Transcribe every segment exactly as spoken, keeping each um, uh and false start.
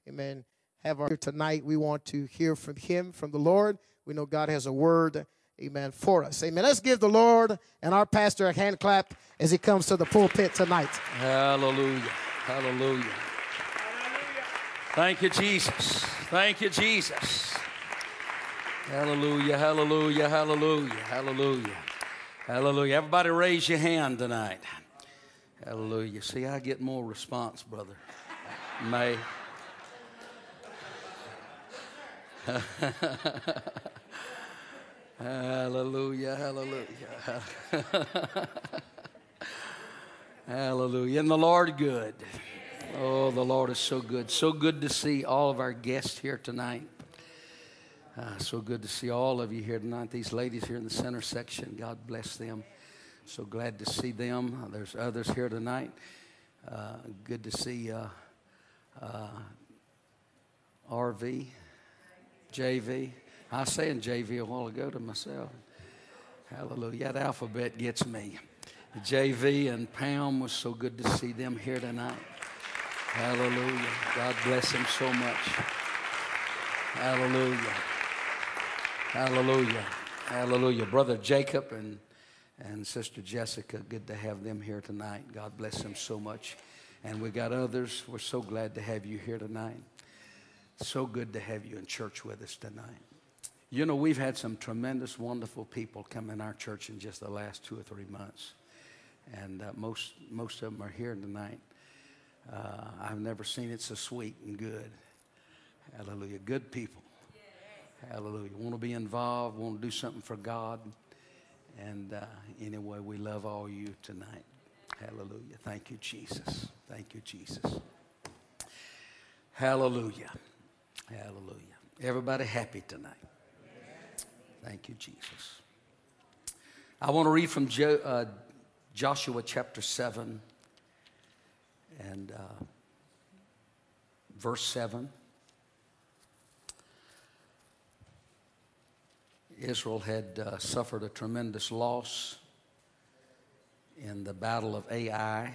amen, have our tonight. We want to hear from him, from the Lord. We know God has a word, amen, for us. Amen. Let's give the Lord and our pastor a hand clap as he comes to the pulpit tonight. Hallelujah. Hallelujah. Thank you, Jesus. Thank you, Jesus. Hallelujah, hallelujah, hallelujah, hallelujah. Hallelujah. Everybody raise your hand tonight. Hallelujah. See, I get more response, brother May. Hallelujah, hallelujah. Hallelujah. And the Lord good. Oh, the Lord is so good. So good to see all of our guests here tonight. Uh, so good to see all of you here tonight. These ladies here in the center section, God bless them. So glad to see them. There's others here tonight. Uh, good to see uh, uh, R V, J V. I was saying J V a while ago to myself. Hallelujah. That alphabet gets me. J V and Pam, was so good to see them here tonight. Hallelujah. God bless them so much. Hallelujah. Hallelujah. Hallelujah. Brother Jacob and, and Sister Jessica, good to have them here tonight. God bless them so much. And we got others. We're so glad to have you here tonight. So good to have you in church with us tonight. You know, we've had some tremendous, wonderful people come in our church in just the last two or three months. And uh, most, most of them are here tonight. Uh, I've never seen it so sweet and good. Hallelujah. Good people. Hallelujah. Want to be involved, want to do something for God. And uh, anyway, we love all you tonight. Hallelujah. Thank you, Jesus. Thank you, Jesus. Hallelujah. Hallelujah. Everybody happy tonight. Thank you, Jesus. I want to read from jo- uh, Joshua chapter seven and uh, verse seven. Israel had uh, suffered a tremendous loss in the battle of Ai,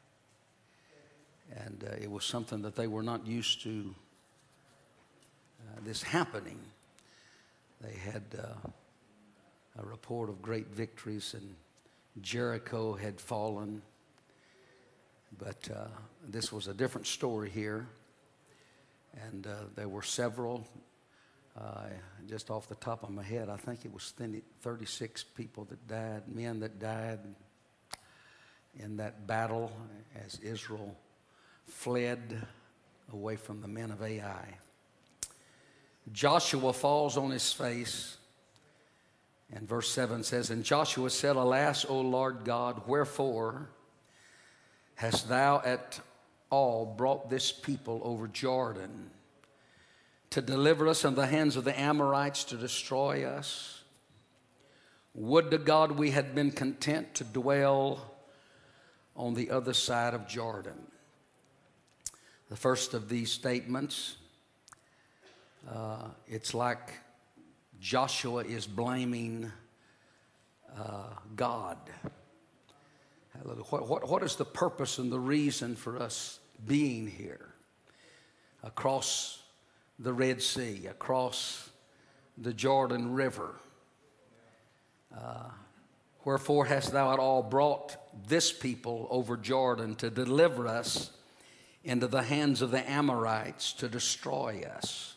and uh, it was something that they were not used to uh, this happening. They had uh, a report of great victories, and Jericho had fallen, but uh, this was a different story here, and uh, there were several. Uh, just off the top of my head, I think it was thirty-six people that died, men that died in that battle as Israel fled away from the men of Ai. Joshua falls on his face, and verse seven says, "And Joshua said, Alas, O Lord God, wherefore hast thou at all brought this people over Jordan to deliver us into the hands of the Amorites to destroy us? Would to God we had been content to dwell on the other side of Jordan." The first of these statements, uh, it's like Joshua is blaming uh, God. What, what, what is the purpose and the reason for us being here across the Red Sea, across the Jordan River? Uh, Wherefore hast thou at all brought this people over Jordan to deliver us into the hands of the Amorites to destroy us?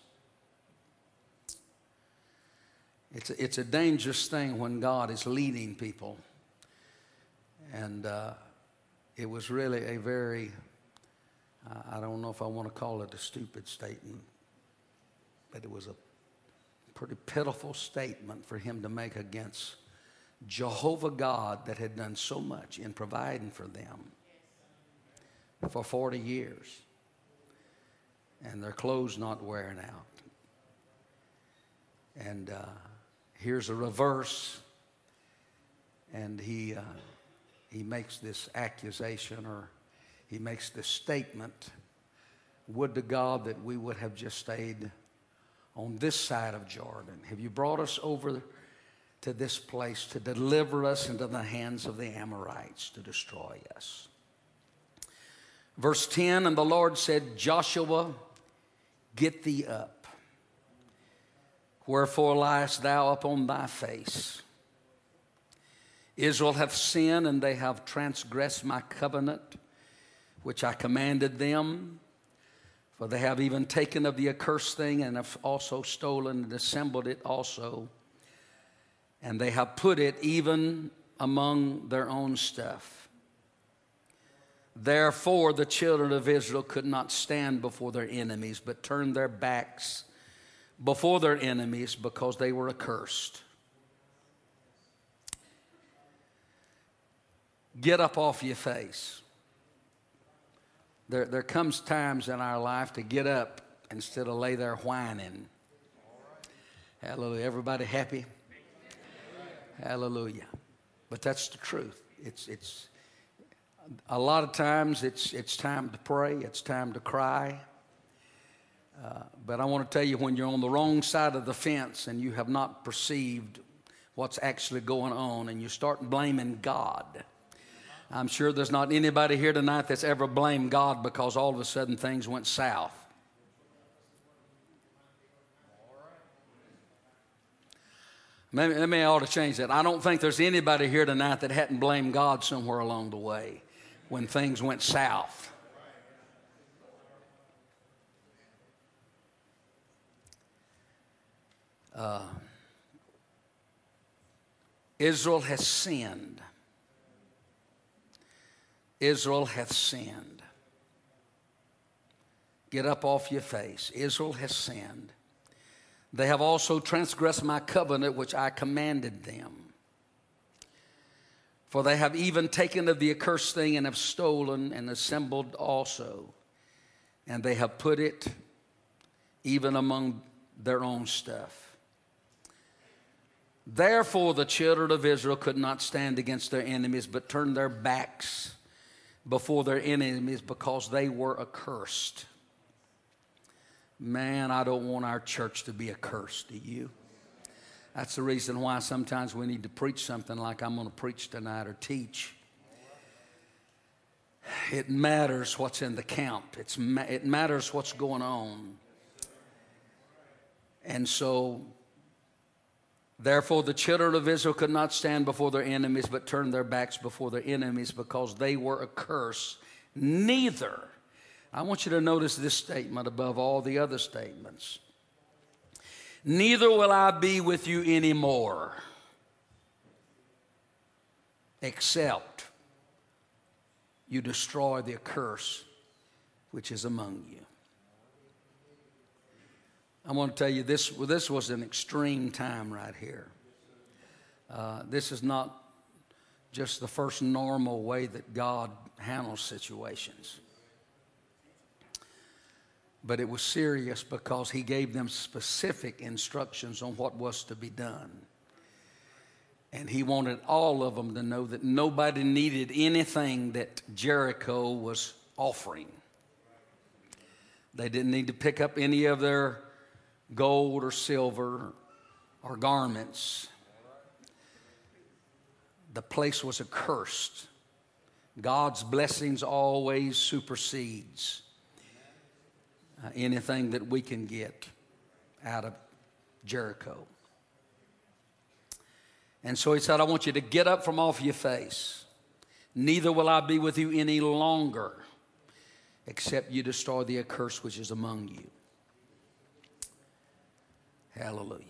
It's a, it's a dangerous thing when God is leading people. And uh, it was really a very, uh, I don't know if I want to call it a stupid statement, but it was a pretty pitiful statement for him to make against Jehovah God that had done so much in providing for them for forty years, and their clothes not wearing out. And uh, here's a reverse, and he uh, he makes this accusation, or he makes this statement: would to God that we would have just stayed on this side of Jordan. Have you brought us over to this place to deliver us into the hands of the Amorites to destroy us? Verse ten, "And the Lord said, Joshua, get thee up. Wherefore liest thou upon thy face? Israel hath sinned, and they have transgressed my covenant, which I commanded them. For they have even taken of the accursed thing, and have also stolen and assembled it also. And they have put it even among their own stuff. Therefore the children of Israel could not stand before their enemies, but turned their backs before their enemies, because they were accursed. Get up off your face. There, there comes times in our life to get up instead of lay there whining. Hallelujah. Everybody happy? Hallelujah. But that's the truth. It's, it's, a lot of times it's, it's time to pray. It's time to cry. Uh, but I want to tell you, when you're on the wrong side of the fence and you have not perceived what's actually going on, and you start blaming God. I'm sure there's not anybody here tonight that's ever blamed God because all of a sudden things went south. Maybe, maybe I ought to change that. I don't think there's anybody here tonight that hadn't blamed God somewhere along the way when things went south. Uh, Israel has sinned. Israel hath sinned. Get up off your face. Israel has sinned. They have also transgressed my covenant, which I commanded them. For they have even taken of the accursed thing, and have stolen and assembled also. And they have put it even among their own stuff. Therefore the children of Israel could not stand against their enemies, but turned their backs before their enemies, because they were accursed. Man, I don't want our church to be accursed, do you? That's the reason why sometimes we need to preach something like I'm going to preach tonight, or teach. It matters what's in the camp. It's, it matters what's going on. And so, therefore the children of Israel could not stand before their enemies, but turned their backs before their enemies, because they were accursed. Neither, I want you to notice this statement above all the other statements. Neither will I be with you anymore, except you destroy the curse which is among you. I want to tell you, this, this was an extreme time right here. Uh, this is not just the first normal way that God handles situations. But it was serious, because he gave them specific instructions on what was to be done. And he wanted all of them to know that nobody needed anything that Jericho was offering. They didn't need to pick up any of their gold or silver or garments. The place was accursed. God's blessings always supersedes uh, anything that we can get out of Jericho. And so he said, I want you to get up from off your face. Neither will I be with you any longer, except you destroy the accursed which is among you. Hallelujah.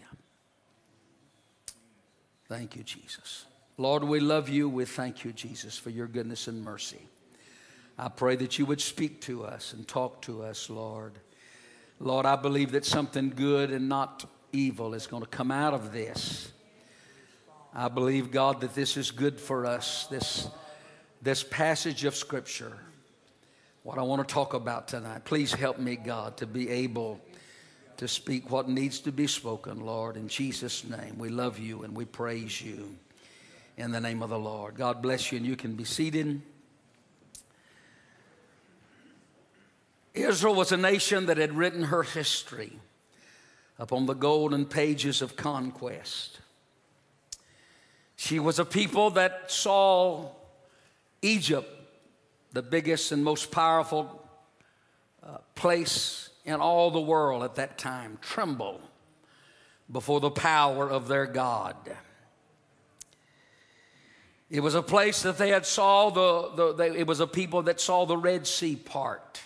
Thank you, Jesus. Lord, we love you. We thank you, Jesus, for your goodness and mercy. I pray that you would speak to us and talk to us, Lord. Lord, I believe that something good and not evil is going to come out of this. I believe, God, that this is good for us, this, this passage of Scripture, what I want to talk about tonight. Please help me, God, to be able to speak what needs to be spoken, Lord. In Jesus' name, we love you and we praise you in the name of the Lord. God bless you, and you can be seated. Israel was a nation that had written her history upon the golden pages of conquest. She was a people that saw Egypt, the biggest and most powerful uh, place in all the world at that time tremble before the power of their God. It was a place that they had saw the, the they, it was a people that saw the Red Sea part.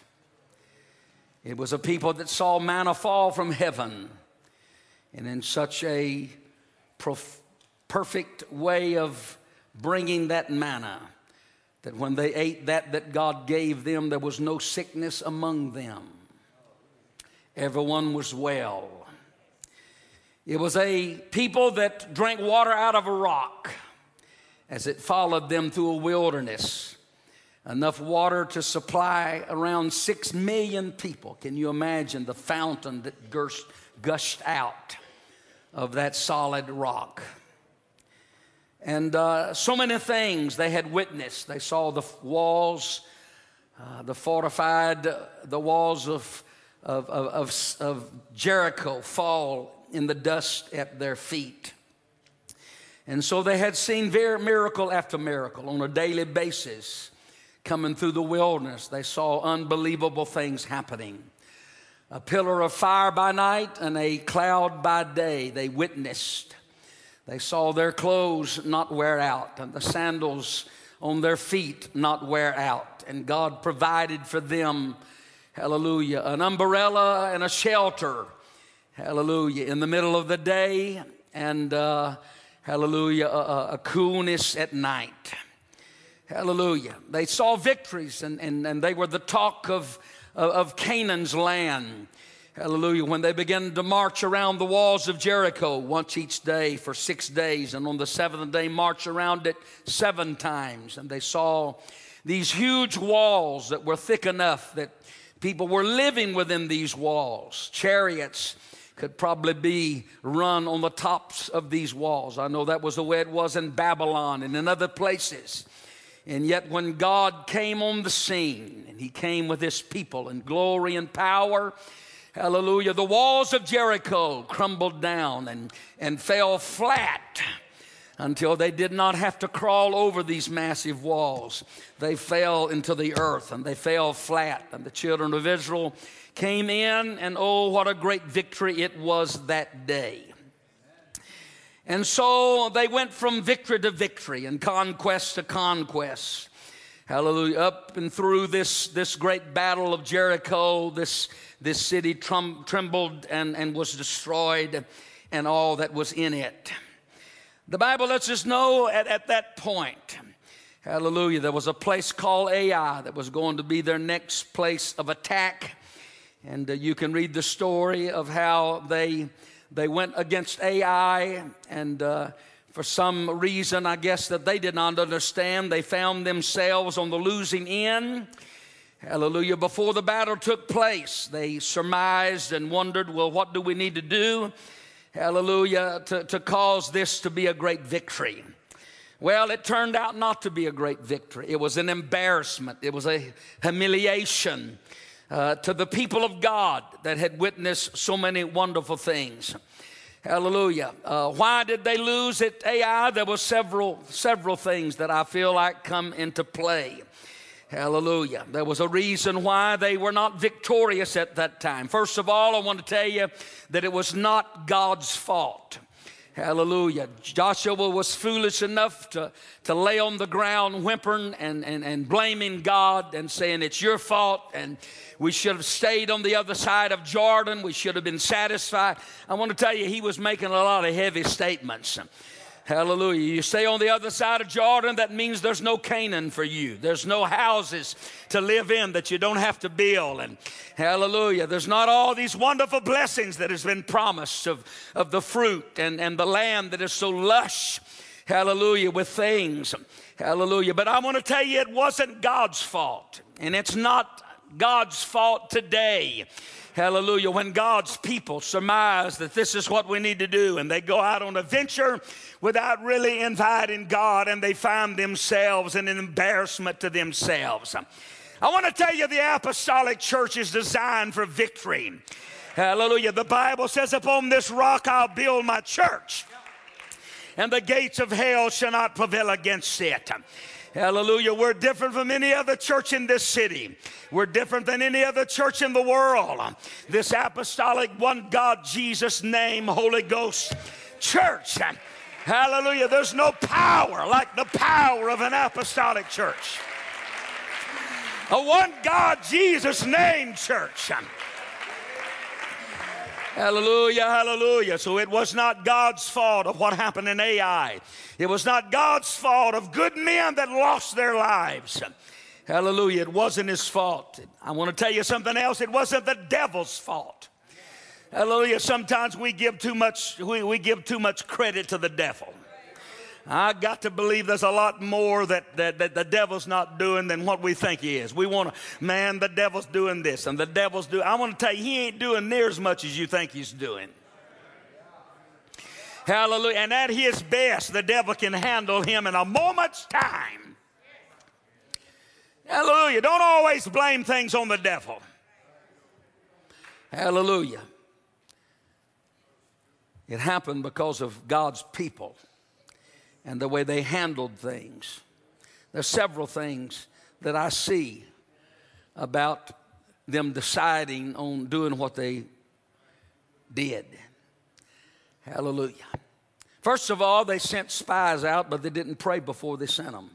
It was a people that saw manna fall from heaven, and in such a prof- perfect way of bringing that manna that when they ate that that God gave them, there was no sickness among them. Everyone was well. It was a people that drank water out of a rock as it followed them through a wilderness. Enough water to supply around six million people. Can you imagine the fountain that gushed, gushed out of that solid rock? And uh, so many things they had witnessed. They saw the walls, uh, the fortified, uh, the walls of, of, of, of, of Jericho fall in the dust at their feet. And so they had seen very miracle after miracle on a daily basis. Coming through the wilderness, they saw unbelievable things happening. A pillar of fire by night and a cloud by day they witnessed. They saw their clothes not wear out and the sandals on their feet not wear out. And God provided for them, hallelujah, an umbrella and a shelter, hallelujah, in the middle of the day, and uh, hallelujah, a, a coolness at night. Hallelujah. They saw victories, and, and, and they were the talk of, of Canaan's land. Hallelujah. When they began to march around the walls of Jericho once each day for six days, and on the seventh day march around it seven times. And they saw these huge walls that were thick enough that people were living within these walls. Chariots could probably be run on the tops of these walls. I know that was the way it was in Babylon and in other places. And yet when God came on the scene, and he came with his people in glory and power, hallelujah, the walls of Jericho crumbled down and, and fell flat until they did not have to crawl over these massive walls. They fell into the earth and they fell flat. And the children of Israel came in, and oh, what a great victory it was that day. And so they went from victory to victory and conquest to conquest. Hallelujah. Up and through this, this great battle of Jericho, this, this city trum, trembled and, and was destroyed, and all that was in it. The Bible lets us know at, at that point, hallelujah, there was a place called Ai that was going to be their next place of attack. And uh, you can read the story of how they they went against Ai, and uh, for some reason, I guess that they did not understand, they found themselves on the losing end. Hallelujah. Before the battle took place, they surmised and wondered, well, what do we need to do? Hallelujah, to, to cause this to be a great victory. Well, it turned out not to be a great victory. It was an embarrassment. It was a humiliation Uh, to the people of God that had witnessed so many wonderful things. Hallelujah. Uh, why did they lose at Ai? There were several, several things that I feel like come into play. Hallelujah. There was a reason why they were not victorious at that time. First of all, I want to tell you that it was not God's fault. Hallelujah. Joshua was foolish enough to, to lay on the ground whimpering and, and, and blaming God and saying it's your fault, and we should have stayed on the other side of Jordan. We should have been satisfied. I want to tell you, he was making a lot of heavy statements. Hallelujah. You stay on the other side of Jordan, that means there's no Canaan for you. There's no houses to live in that you don't have to build. And hallelujah, there's not all these wonderful blessings that has been promised of, of the fruit and, and the land that is so lush, hallelujah, with things. Hallelujah. But I want to tell you, it wasn't God's fault. And it's not God's fault today. Hallelujah. When God's people surmise that this is what we need to do, and they go out on a venture without really inviting God, and they find themselves in an embarrassment to themselves. I want to tell you, the apostolic church is designed for victory. Hallelujah. The Bible says, upon this rock I'll build my church, and the gates of hell shall not prevail against it. Hallelujah. We're different from any other church in this city. We're different than any other church in the world. This apostolic, one God, Jesus name, Holy Ghost church. Hallelujah. There's no power like the power of an apostolic church. A one God, Jesus name church. Hallelujah, hallelujah. So it was not God's fault of what happened in Ai. It was not God's fault of good men that lost their lives. Hallelujah, it wasn't his fault. I want to tell you something else. It wasn't the devil's fault. Hallelujah, sometimes we give too much, we, we give too much credit to the devil. I got to believe there's a lot more that, that, that the devil's not doing than what we think he is. We want to, man, the devil's doing this and the devil's doing, I want to tell you, he ain't doing near as much as you think he's doing. Hallelujah. And at his best, the devil can handle him in a moment's time. Hallelujah. Don't always blame things on the devil. Hallelujah. It happened because of God's people and the way they handled things. There's several things that I see about them deciding on doing what they did. Hallelujah. First of all, they sent spies out, but they didn't pray before they sent them.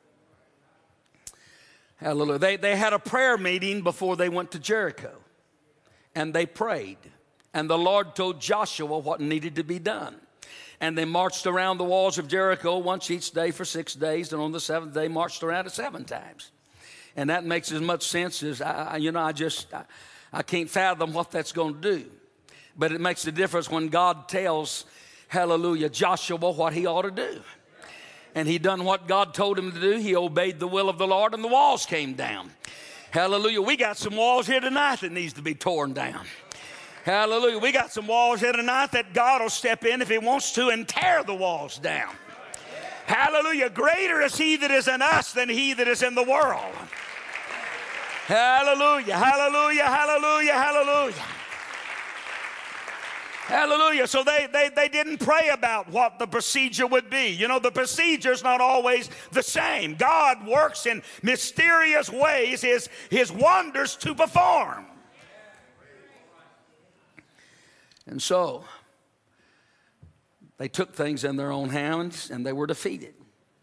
Hallelujah. They, they had a prayer meeting before they went to Jericho, and they prayed. And the Lord told Joshua what needed to be done. And they marched around the walls of Jericho once each day for six days, and on the seventh day marched around it seven times. And that makes as much sense as, I, you know, I just, I, I can't fathom what that's going to do. But it makes a difference when God tells, hallelujah, Joshua what he ought to do. And he done what God told him to do. He obeyed the will of the Lord, and the walls came down. Hallelujah. We got some walls here tonight that needs to be torn down. Hallelujah. We got some walls here tonight that God will step in if he wants to and tear the walls down. Hallelujah. Greater is he that is in us than he that is in the world. Hallelujah. Hallelujah. Hallelujah. Hallelujah. Hallelujah. So they, they, they didn't pray about what the procedure would be. You know, the procedure is not always the same. God works in mysterious ways, his, his wonders to perform. And so they took things in their own hands and they were defeated.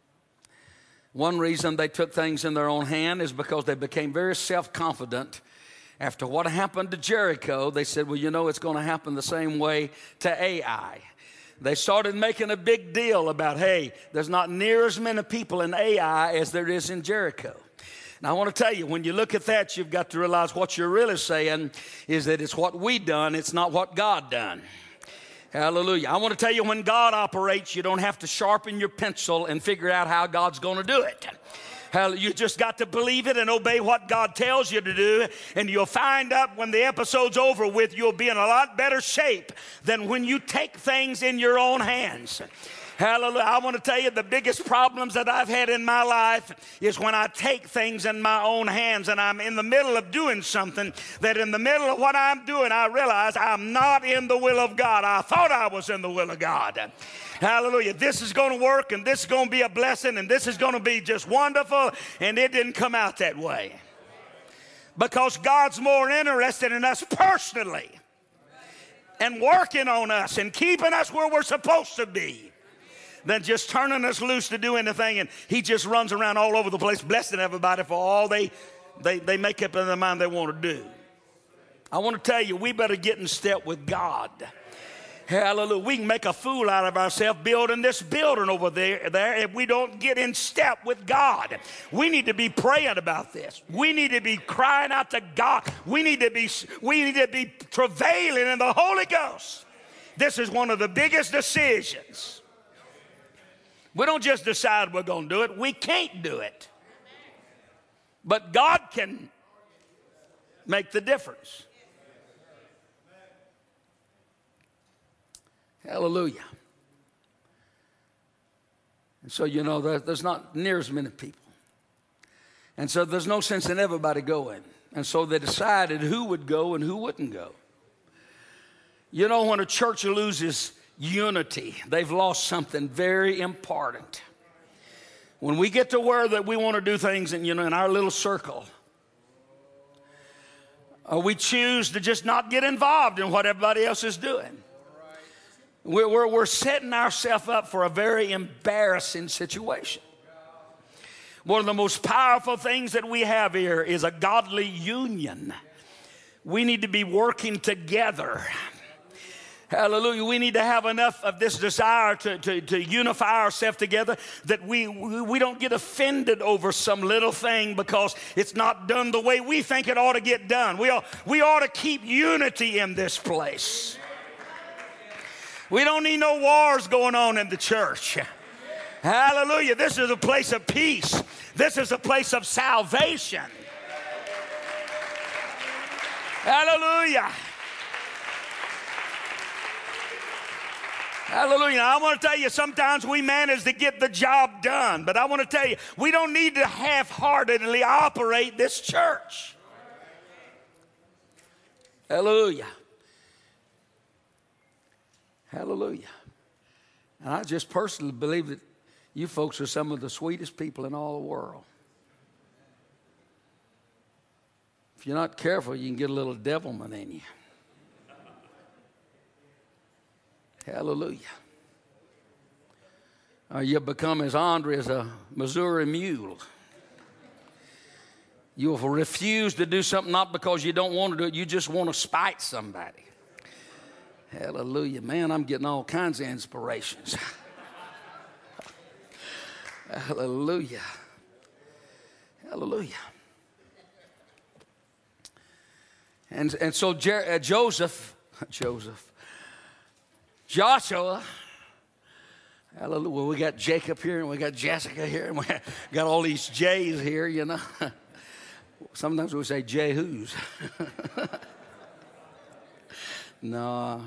One reason they took things in their own hand is because they became very self-confident. After what happened to Jericho, they said, well, you know, it's going to happen the same way to Ai. They started making a big deal about, hey, there's not near as many people in Ai as there is in Jericho. Now, I want to tell you, when you look at that, you've got to realize what you're really saying is that it's what we done, it's not what God done. Hallelujah. I want to tell you, when God operates, you don't have to sharpen your pencil and figure out how God's going to do it. You just got to believe it and obey what God tells you to do, and you'll find out when the episode's over with, you'll be in a lot better shape than when you take things in your own hands. Hallelujah. I want to tell you, the biggest problems that I've had in my life is when I take things in my own hands and I'm in the middle of doing something that in the middle of what I'm doing, I realize I'm not in the will of God. I thought I was in the will of God. Hallelujah. This is going to work, and this is going to be a blessing, and this is going to be just wonderful, and it didn't come out that way. Because God's more interested in us personally and working on us and keeping us where we're supposed to be than just turning us loose to do anything, and he just runs around all over the place blessing everybody for all they, they, they make up in their mind they want to do. I want to tell you, we better get in step with God. Hallelujah. We can make a fool out of ourselves building this building over there, there if we don't get in step with God. We need to be praying about this. We need to be crying out to God. We need to be, we need to be travailing in the Holy Ghost. This is one of the biggest decisions. We don't just decide we're going to do it. We can't do it. But God can make the difference. Hallelujah. And so, you know, there, there's not near as many people. And so there's no sense in everybody going. And so they decided who would go and who wouldn't go. You know, when a church loses unity, they've lost something very important. When we get to where that we want to do things in, you know, in our little circle, or we choose to just not get involved in what everybody else is doing, we're, we're, we're setting ourselves up for a very embarrassing situation. One of the most powerful things that we have here is a godly union. We need to be working together. Hallelujah. We need to have enough of this desire to, to, to unify ourselves together that we, we don't get offended over some little thing because it's not done the way we think it ought to get done. We ought, we ought to keep unity in this place. We don't need no wars going on in the church. Hallelujah. This is a place of peace. This is a place of salvation. Hallelujah. Hallelujah. Now, I want to tell you, sometimes we manage to get the job done, but I want to tell you, we don't need to half-heartedly operate this church. Hallelujah. Hallelujah. And I just personally believe that you folks are some of the sweetest people in all the world. If you're not careful, you can get a little devilment in you. Hallelujah. Or you become as Andre as a Missouri mule. You will refuse to do something not because you don't want to do it, you just want to spite somebody. Hallelujah. Man, I'm getting all kinds of inspirations. Hallelujah. Hallelujah. And, and so Jer- uh, Joseph, Joseph, Joshua, hallelujah. Well, we got Jacob here and we got Jessica here and we got all these J's here, you know. Sometimes we say Jehu's. No.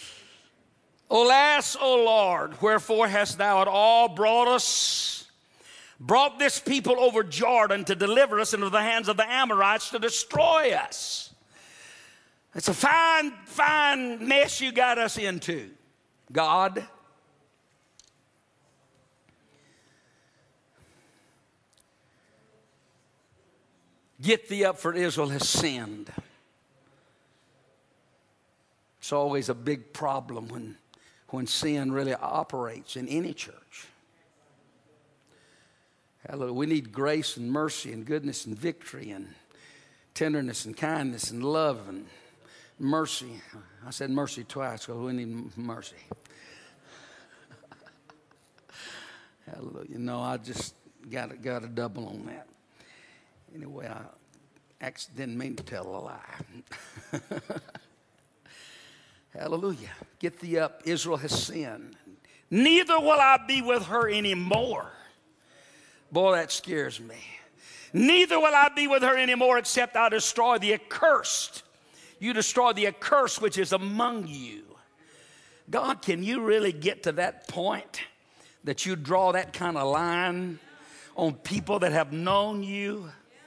Alas, O Lord, wherefore hast thou at all brought us, brought this people over Jordan to deliver us into the hands of the Amorites to destroy us? It's a fine, fine mess you got us into, God. Get thee up, for Israel has sinned. It's always a big problem when, when sin really operates in any church. Hallelujah. We need grace and mercy and goodness and victory and tenderness and kindness and love and mercy. I said mercy twice because we need mercy. Hallelujah. No, I just got, got a double on that. Anyway, I actually didn't mean to tell a lie. Hallelujah. Get thee up. Israel has sinned. Neither will I be with her anymore. Boy, that scares me. Neither will I be with her anymore except I destroy the accursed. You destroy the accursed which is among you. God, can you really get to that point that you draw that kind of line on people that have known you?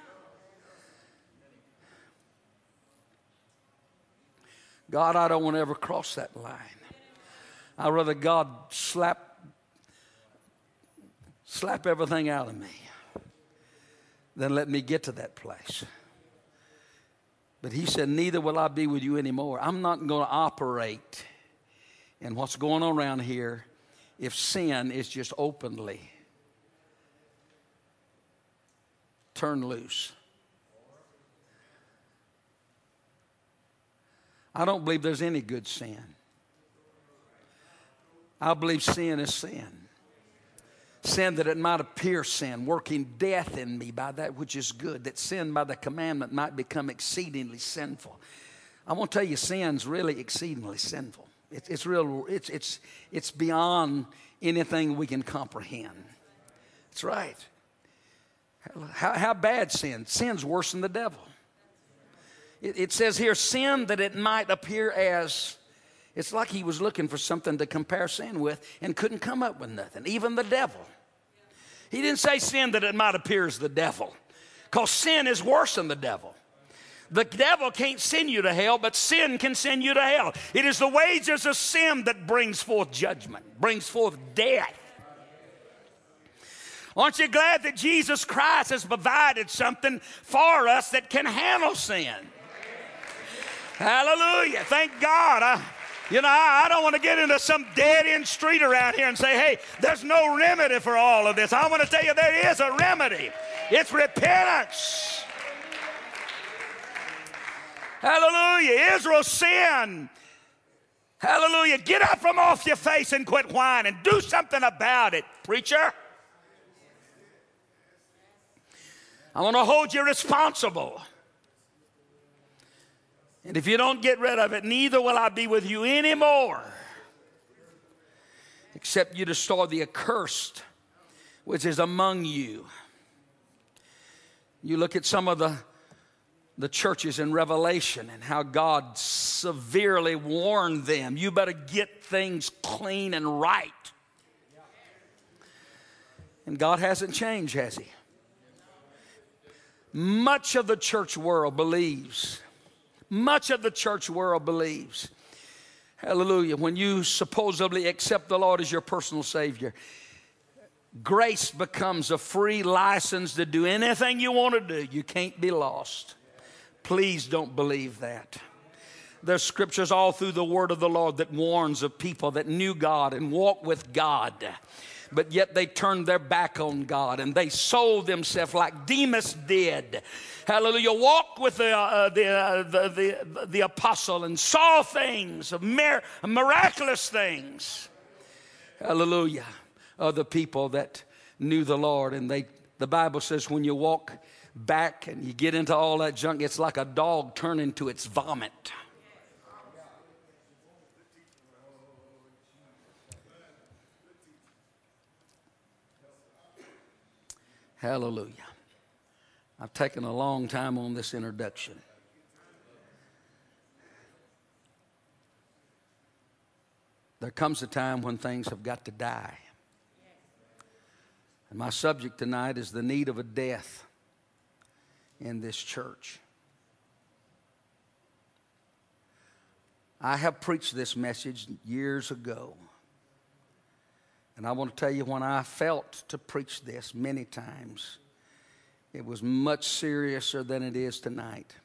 God, I don't want to ever cross that line. I'd rather God slap, slap everything out of me than let me get to that place. But he said, neither will I be with you anymore. I'm not going to operate in what's going on around here if sin is just openly turned loose. I don't believe there's any good sin. I believe sin is sin. Sin that it might appear sin, working death in me by that which is good, that sin by the commandment might become exceedingly sinful. I want to tell you, sin's really exceedingly sinful. It's, it's real. It's it's it's beyond anything we can comprehend. That's right. How, how bad sin? Sin's worse than the devil. It, it says here, sin that it might appear as. It's like he was looking for something to compare sin with and couldn't come up with nothing. Even the devil. He didn't say sin that it might appear as the devil, because sin is worse than the devil. The devil can't send you to hell, but sin can send you to hell. It is the wages of sin that brings forth judgment, brings forth death. Aren't you glad that Jesus Christ has provided something for us that can handle sin? Hallelujah. Thank God. I, you know, I, I don't want to get into some dead-end street around here and say, hey, there's no remedy for all of this. I want to tell you there is a remedy. It's repentance. Hallelujah. Israel sinned. Hallelujah. Get up from off your face and quit whining. Do something about it, preacher. I want to hold you responsible. And if you don't get rid of it, neither will I be with you anymore, except you destroy the accursed which is among you. You look at some of the, the churches in Revelation and how God severely warned them. You better get things clean and right. And God hasn't changed, has he? Much of the church world believes, much of the church world believes, hallelujah, when you supposedly accept the Lord as your personal Savior, grace becomes a free license to do anything you want to do. You can't be lost. Please don't believe that. There's scriptures all through the word of the Lord that warns of people that knew God and walked with God, but yet they turned their back on God and they sold themselves like Demas did. Hallelujah. Walked with the, uh, the, uh, the, the, the apostle and saw things, mir- miraculous things. Hallelujah. Other people that knew the Lord, and they, the Bible says when you walk back and you get into all that junk, it's like a dog turning to its vomit. Hallelujah. I've taken a long time on this introduction. There comes a time when things have got to die. And my subject tonight is the need of a death in this church. I have preached this message years ago. And I want to tell you, when I felt to preach this many times, it was much seriouser than it is tonight.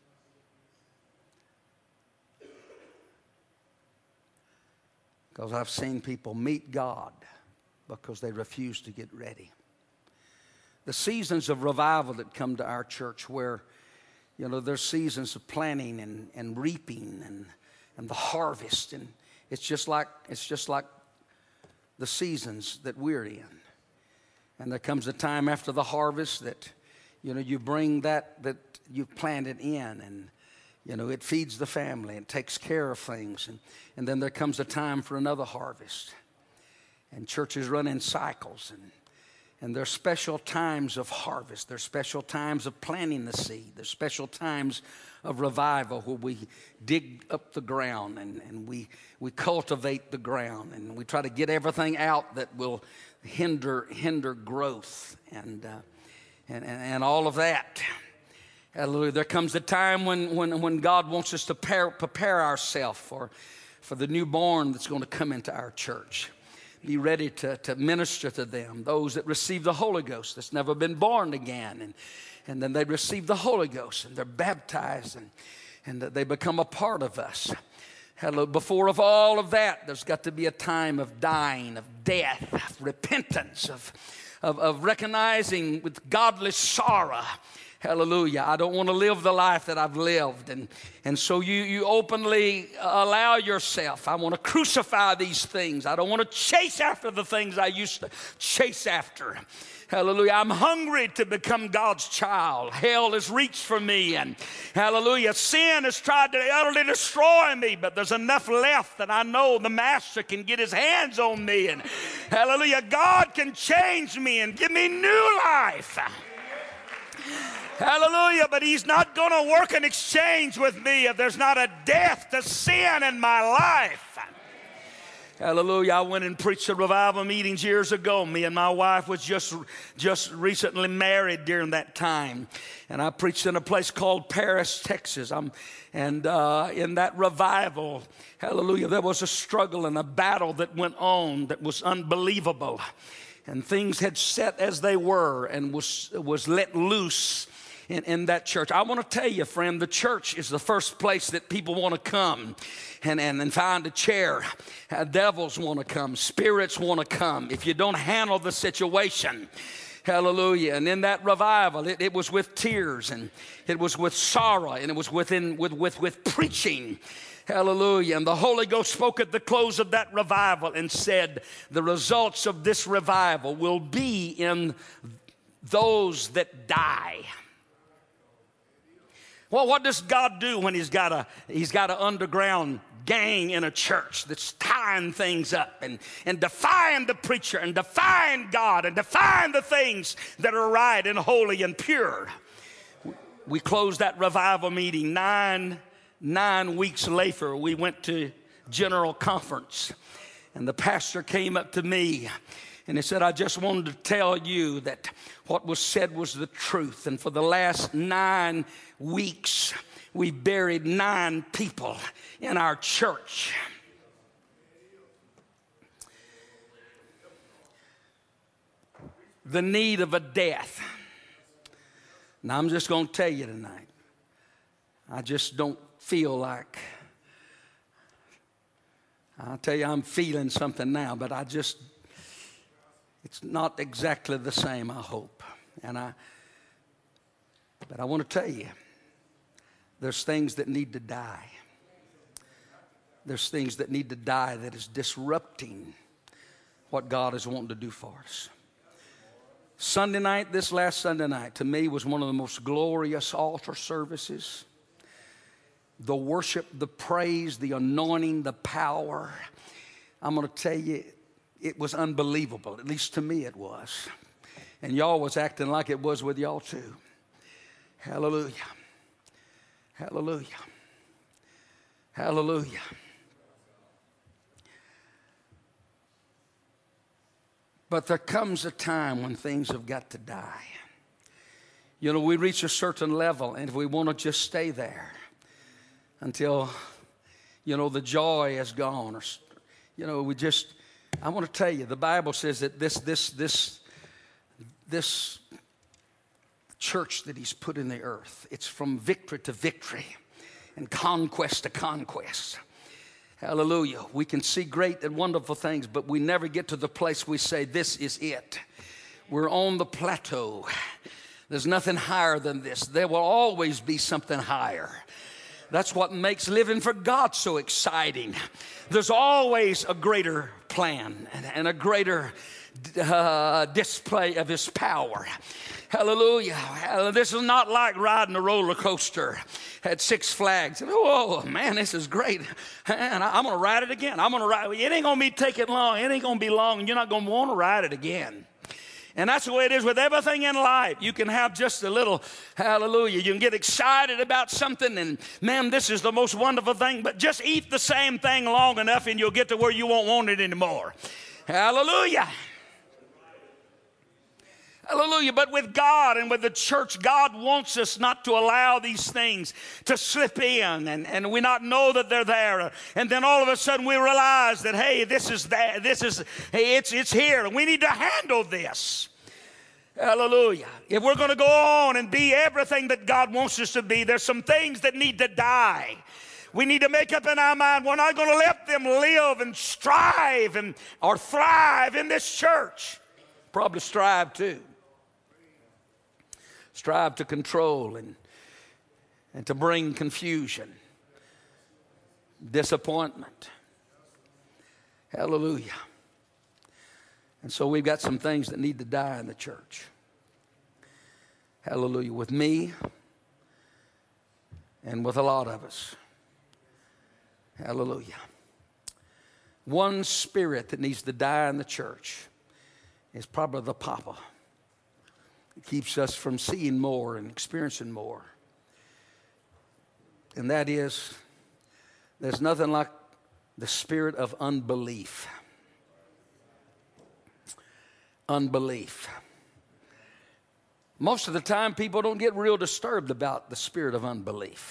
Because I've seen people meet God because they refuse to get ready. The seasons of revival that come to our church where, you know, there's seasons of planting and, and reaping and, and the harvest. And it's just like, it's just like the seasons that we're in. And there comes a time after the harvest that, you know, you bring that that you've planted in, and, you know, it feeds the family and takes care of things. And, and then there comes a time for another harvest. And churches run in cycles. And, and there's special times of harvest. There's special times of planting the seed. There's special times of revival where we dig up the ground and, and we, we cultivate the ground. And we try to get everything out that will hinder, hinder growth and, uh, and, and, and all of that. Hallelujah. There comes a time when, when, when God wants us to prepare, prepare ourselves for, for the newborn that's going to come into our church. Be ready to, to minister to them, those that receive the Holy Ghost that's never been born again. And, and then they receive the Holy Ghost and they're baptized and, and they become a part of us. Hello. Before of all of that, there's got to be a time of dying, of death, of repentance, of, of, of recognizing with godly sorrow. Hallelujah. I don't want to live the life that I've lived. And, and so you, you openly allow yourself. I want to crucify these things. I don't want to chase after the things I used to chase after. Hallelujah. I'm hungry to become God's child. Hell has reached for me. And hallelujah, sin has tried to utterly destroy me. But there's enough left that I know the Master can get his hands on me. And hallelujah, God can change me and give me new life. Hallelujah, but he's not going to work an exchange with me if there's not a death to sin in my life. Hallelujah. I went and preached at revival meetings years ago. Me and my wife was just, just recently married during that time. And I preached in a place called Paris, Texas. I'm, and uh, in that revival, hallelujah, there was a struggle and a battle that went on that was unbelievable. and things had set as they were and was, was let loose in, in that church. I want to tell you, friend, the church is the first place that people want to come and, and, and find a chair. Uh, devils want to come. Spirits want to come. If you don't handle the situation, hallelujah. And in that revival, it, it was with tears, and it was with sorrow, and it was within, with, with, with preaching. Hallelujah. And the Holy Ghost spoke at the close of that revival and said, the results of this revival will be in those that die. Well, what does God do when he's got a he's got an underground gang in a church that's tying things up and, and defying the preacher and defying God and defying the things that are right and holy and pure? We closed that revival meeting. Nine, nine weeks later, we went to General Conference, and the pastor came up to me and he said, I just wanted to tell you that what was said was the truth. And for the last nine weeks, we buried nine people in our church. The need of a death. Now, I'm just going to tell you tonight, I just don't feel like, I'll tell you, I'm feeling something now, but I just, it's not exactly the same, I hope. And I, but I want to tell you, there's things that need to die. There's things that need to die that is disrupting what God is wanting to do for us. Sunday night, this last Sunday night, to me was one of the most glorious altar services. The worship, the praise, the anointing, the power. I'm going to tell you, it was unbelievable. At least to me it was. And y'all was acting like it was with y'all too. Hallelujah. Hallelujah. Hallelujah. But there comes a time when things have got to die. You know, we reach a certain level, and if we want to just stay there until, you know, the joy is gone, or, you know, we just, I want to tell you, the Bible says that this, this, this, this church that he's put in the earth, it's from victory to victory and conquest to conquest. Hallelujah. We can see great and wonderful things, but we never get to the place we say, this is it. We're on the plateau. There's nothing higher than this. There will always be something higher. That's what makes living for God so exciting. There's always a greater plan and, and a greater uh, display of his power. Hallelujah. This is not like riding a roller coaster at Six Flags. Oh, man, this is great. And I'm going to ride it again. I'm going to ride it. It ain't going to be taking long. It ain't going to be long, and you're not going to want to ride it again. And that's the way it is with everything in life. You can have just a little, hallelujah, you can get excited about something, and man, this is the most wonderful thing, but just eat the same thing long enough and you'll get to where you won't want it anymore. Hallelujah. Hallelujah. But with God and with the church, God wants us not to allow these things to slip in and, and we not know that they're there. And then all of a sudden we realize that, hey, this is that, this is, hey, it's, it's here. And we need to handle this. Hallelujah. If we're going to go on and be everything that God wants us to be, there's some things that need to die. We need to make up in our mind, we're not going to let them live and strive and or thrive in this church. Probably strive too. Strive to control and, and to bring confusion, disappointment. Hallelujah. And so we've got some things that need to die in the church. Hallelujah. With me and with a lot of us. Hallelujah. One spirit that needs to die in the church is probably the papa. It keeps us from seeing more and experiencing more. And that is, there's nothing like the spirit of unbelief. Unbelief. Most of the time, people don't get real disturbed about the spirit of unbelief.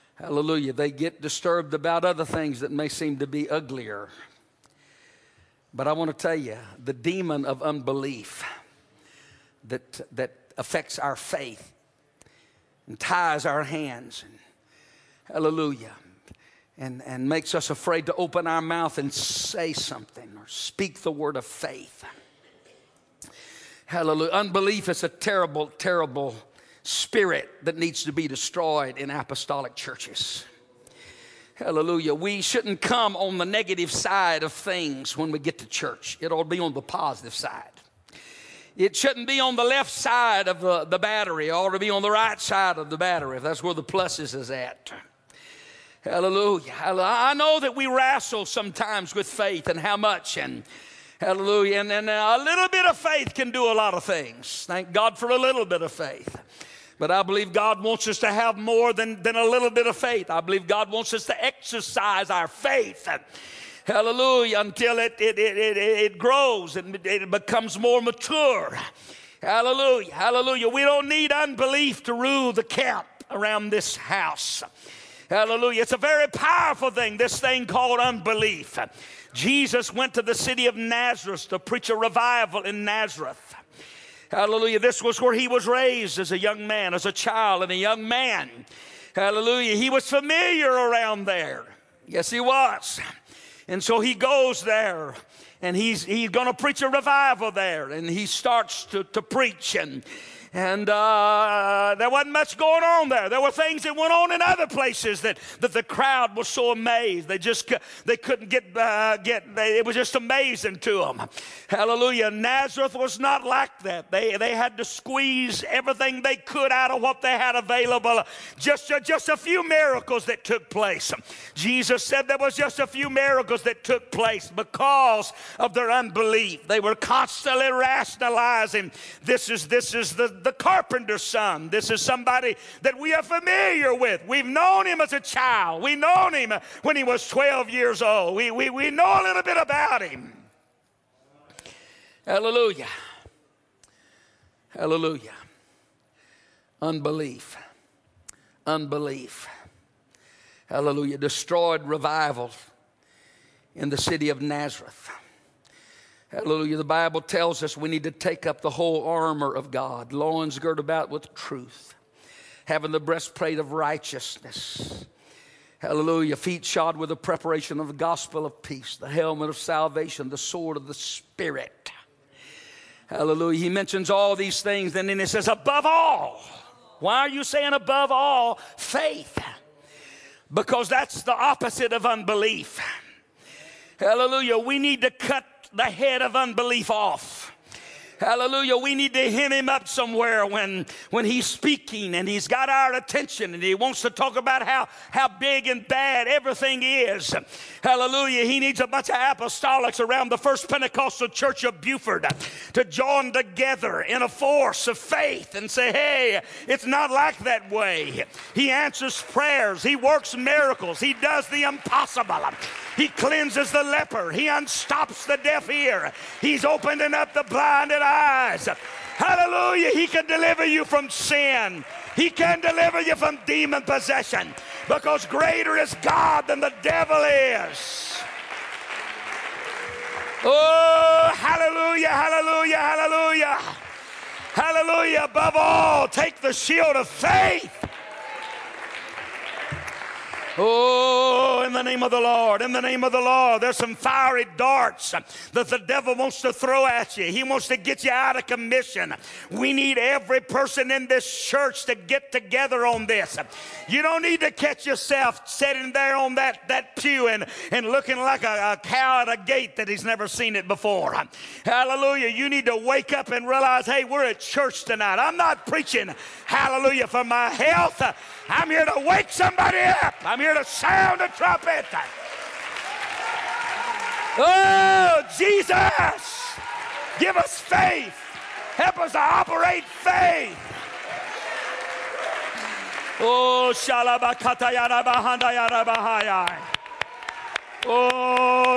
Hallelujah. They get disturbed about other things that may seem to be uglier. But I want to tell you, the demon of unbelief that, that affects our faith and ties our hands, and, hallelujah, and, and makes us afraid to open our mouth and say something or speak the word of faith. Hallelujah. Unbelief is a terrible, terrible spirit that needs to be destroyed in apostolic churches. Hallelujah. We shouldn't come on the negative side of things when we get to church. It ought to be on the positive side. It shouldn't be on the left side of the, the battery. It ought to be on the right side of the battery, if that's where the pluses is at. Hallelujah. I know that we wrestle sometimes with faith and how much, and hallelujah, and, and a little bit of faith can do a lot of things. Thank God for a little bit of faith. But I believe God wants us to have more than, than a little bit of faith. I believe God wants us to exercise our faith. Hallelujah, until it, it, it, it, it grows and it becomes more mature. Hallelujah, hallelujah. We don't need unbelief to rule the camp around this house. Hallelujah. It's a very powerful thing, this thing called unbelief. Jesus went to the city of Nazareth to preach a revival in Nazareth. Hallelujah. This was where he was raised as a young man, as a child and a young man. Hallelujah. He was familiar around there. Yes, he was. And so he goes there, and he's, he's going to preach a revival there. And he starts to, to preach, and And uh, there wasn't much going on there. There were things that went on in other places that, that the crowd was so amazed. They just they couldn't get, uh, get they, it was just amazing to them. Hallelujah. Nazareth was not like that. They, they had to squeeze everything they could out of what they had available. Just, uh, just a few miracles that took place. Jesus said there was just a few miracles that took place because of their unbelief. They were constantly rationalizing, this is, this is the the carpenter's son. This is somebody that we are familiar with. We've known him as a child. We've known him when he was twelve years old. We, we, we know a little bit about him. Hallelujah. Hallelujah. Unbelief. Unbelief. Hallelujah. Destroyed revival in the city of Nazareth. Hallelujah. The Bible tells us we need to take up the whole armor of God, loins girt about with truth, having the breastplate of righteousness. Hallelujah. Feet shod with the preparation of the gospel of peace, the helmet of salvation, the sword of the Spirit. Hallelujah. He mentions all these things, and then he says, above all. Why are you saying above all? Faith. Because that's the opposite of unbelief. Hallelujah. We need to cut the head of unbelief off. Hallelujah. We need to hit him up somewhere when, when he's speaking and he's got our attention and he wants to talk about how, how big and bad everything is. Hallelujah. He needs a bunch of apostolics around the First Pentecostal Church of Buford to join together in a force of faith and say, hey, it's not like that way. He answers prayers. He works miracles. He does the impossible. He cleanses the leper. He unstops the deaf ear. He's opening up the blinded eyes. Hallelujah. He can deliver you from sin. He can deliver you from demon possession, because greater is God than the devil is. Oh, hallelujah, hallelujah, hallelujah. Hallelujah. Above all, take the shield of faith. Oh, in the name of the Lord, in the name of the Lord. There's some fiery darts that the devil wants to throw at you. He wants to get you out of commission. We need every person in this church to get together on this. You don't need to catch yourself sitting there on that, that pew and, and looking like a, a cow at a gate that he's never seen it before. Hallelujah. You need to wake up and realize, hey, we're at church tonight. I'm not preaching, hallelujah, for my health. I'm here to wake somebody up. I'm here to sound a trumpet. Oh, Jesus, give us faith. Help us to operate faith. Oh, shalabakatayarabahayarabahaya. Oh,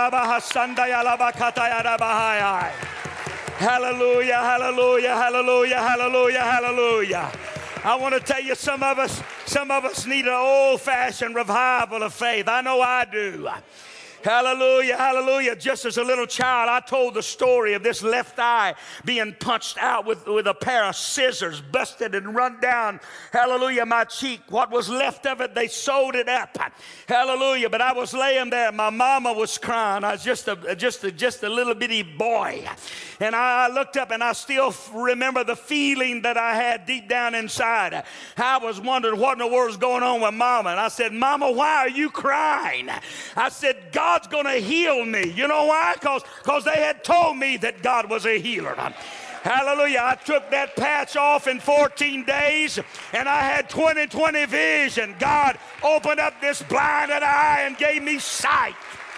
riarabahasandayalabakatayarabahaya. Hallelujah, hallelujah, hallelujah, hallelujah, hallelujah. I want to tell you, some of us, some of us need an old-fashioned revival of faith. I know I do. Hallelujah, hallelujah. Just as a little child, I told the story of this left eye being punched out with, with a pair of scissors, busted and run down, hallelujah, my cheek. What was left of it, they sewed it up. Hallelujah. But I was laying there. My mama was crying. I was just a, just a, just a little bitty boy. And I looked up and I still remember the feeling that I had deep down inside. I was wondering what in the world was going on with Mama. And I said, Mama, why are you crying? I said, God's going to heal me. You know why? Because because they had told me that God was a healer. Hallelujah. I took that patch off in fourteen days and I had twenty twenty vision. God opened up this blinded eye and gave me sight.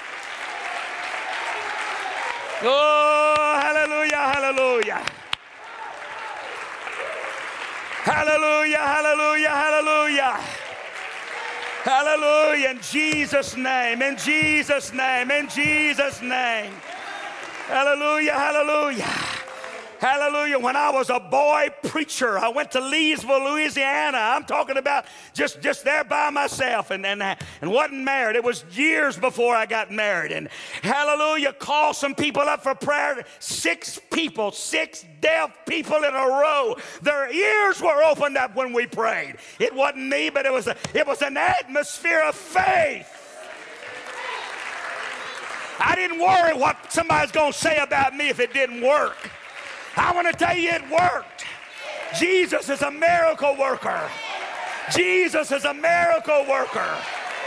Oh, hallelujah, hallelujah. Hallelujah, hallelujah, hallelujah. Hallelujah, in Jesus' name, in Jesus' name, in Jesus' name. Hallelujah, hallelujah. Hallelujah. When I was a boy preacher, I went to Leesville, Louisiana. I'm talking about just, just there by myself and, and, and wasn't married. It was years before I got married. And hallelujah, called some people up for prayer. Six people, six deaf people in a row. Their ears were opened up when we prayed. It wasn't me, but it was, a, it was an atmosphere of faith. I didn't worry what somebody's going to say about me if it didn't work. I want to tell you it worked. Jesus is a miracle worker. Jesus is a miracle worker.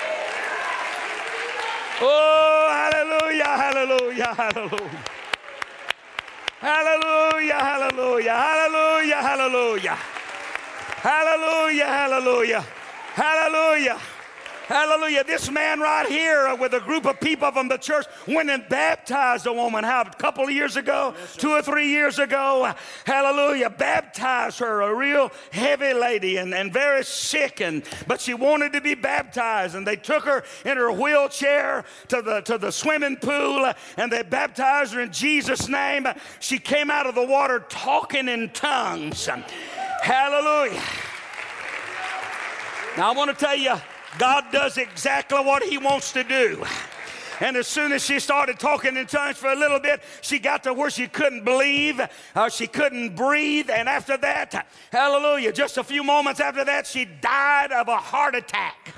Oh, hallelujah, hallelujah, hallelujah. Hallelujah, hallelujah, hallelujah, hallelujah. Hallelujah, hallelujah, hallelujah. Hallelujah. This man right here with a group of people from the church went and baptized a woman how, a couple of years ago, yes, two or three years ago. Hallelujah. Baptized her, a real heavy lady and, and very sick, and but she wanted to be baptized. And they took her in her wheelchair to the, to the swimming pool and they baptized her in Jesus' name. She came out of the water talking in tongues. Hallelujah. Now I want to tell you, God does exactly what he wants to do. And as soon as she started talking in tongues for a little bit, she got to where she couldn't believe, uh, she couldn't breathe. And after that, hallelujah, just a few moments after that, she died of a heart attack.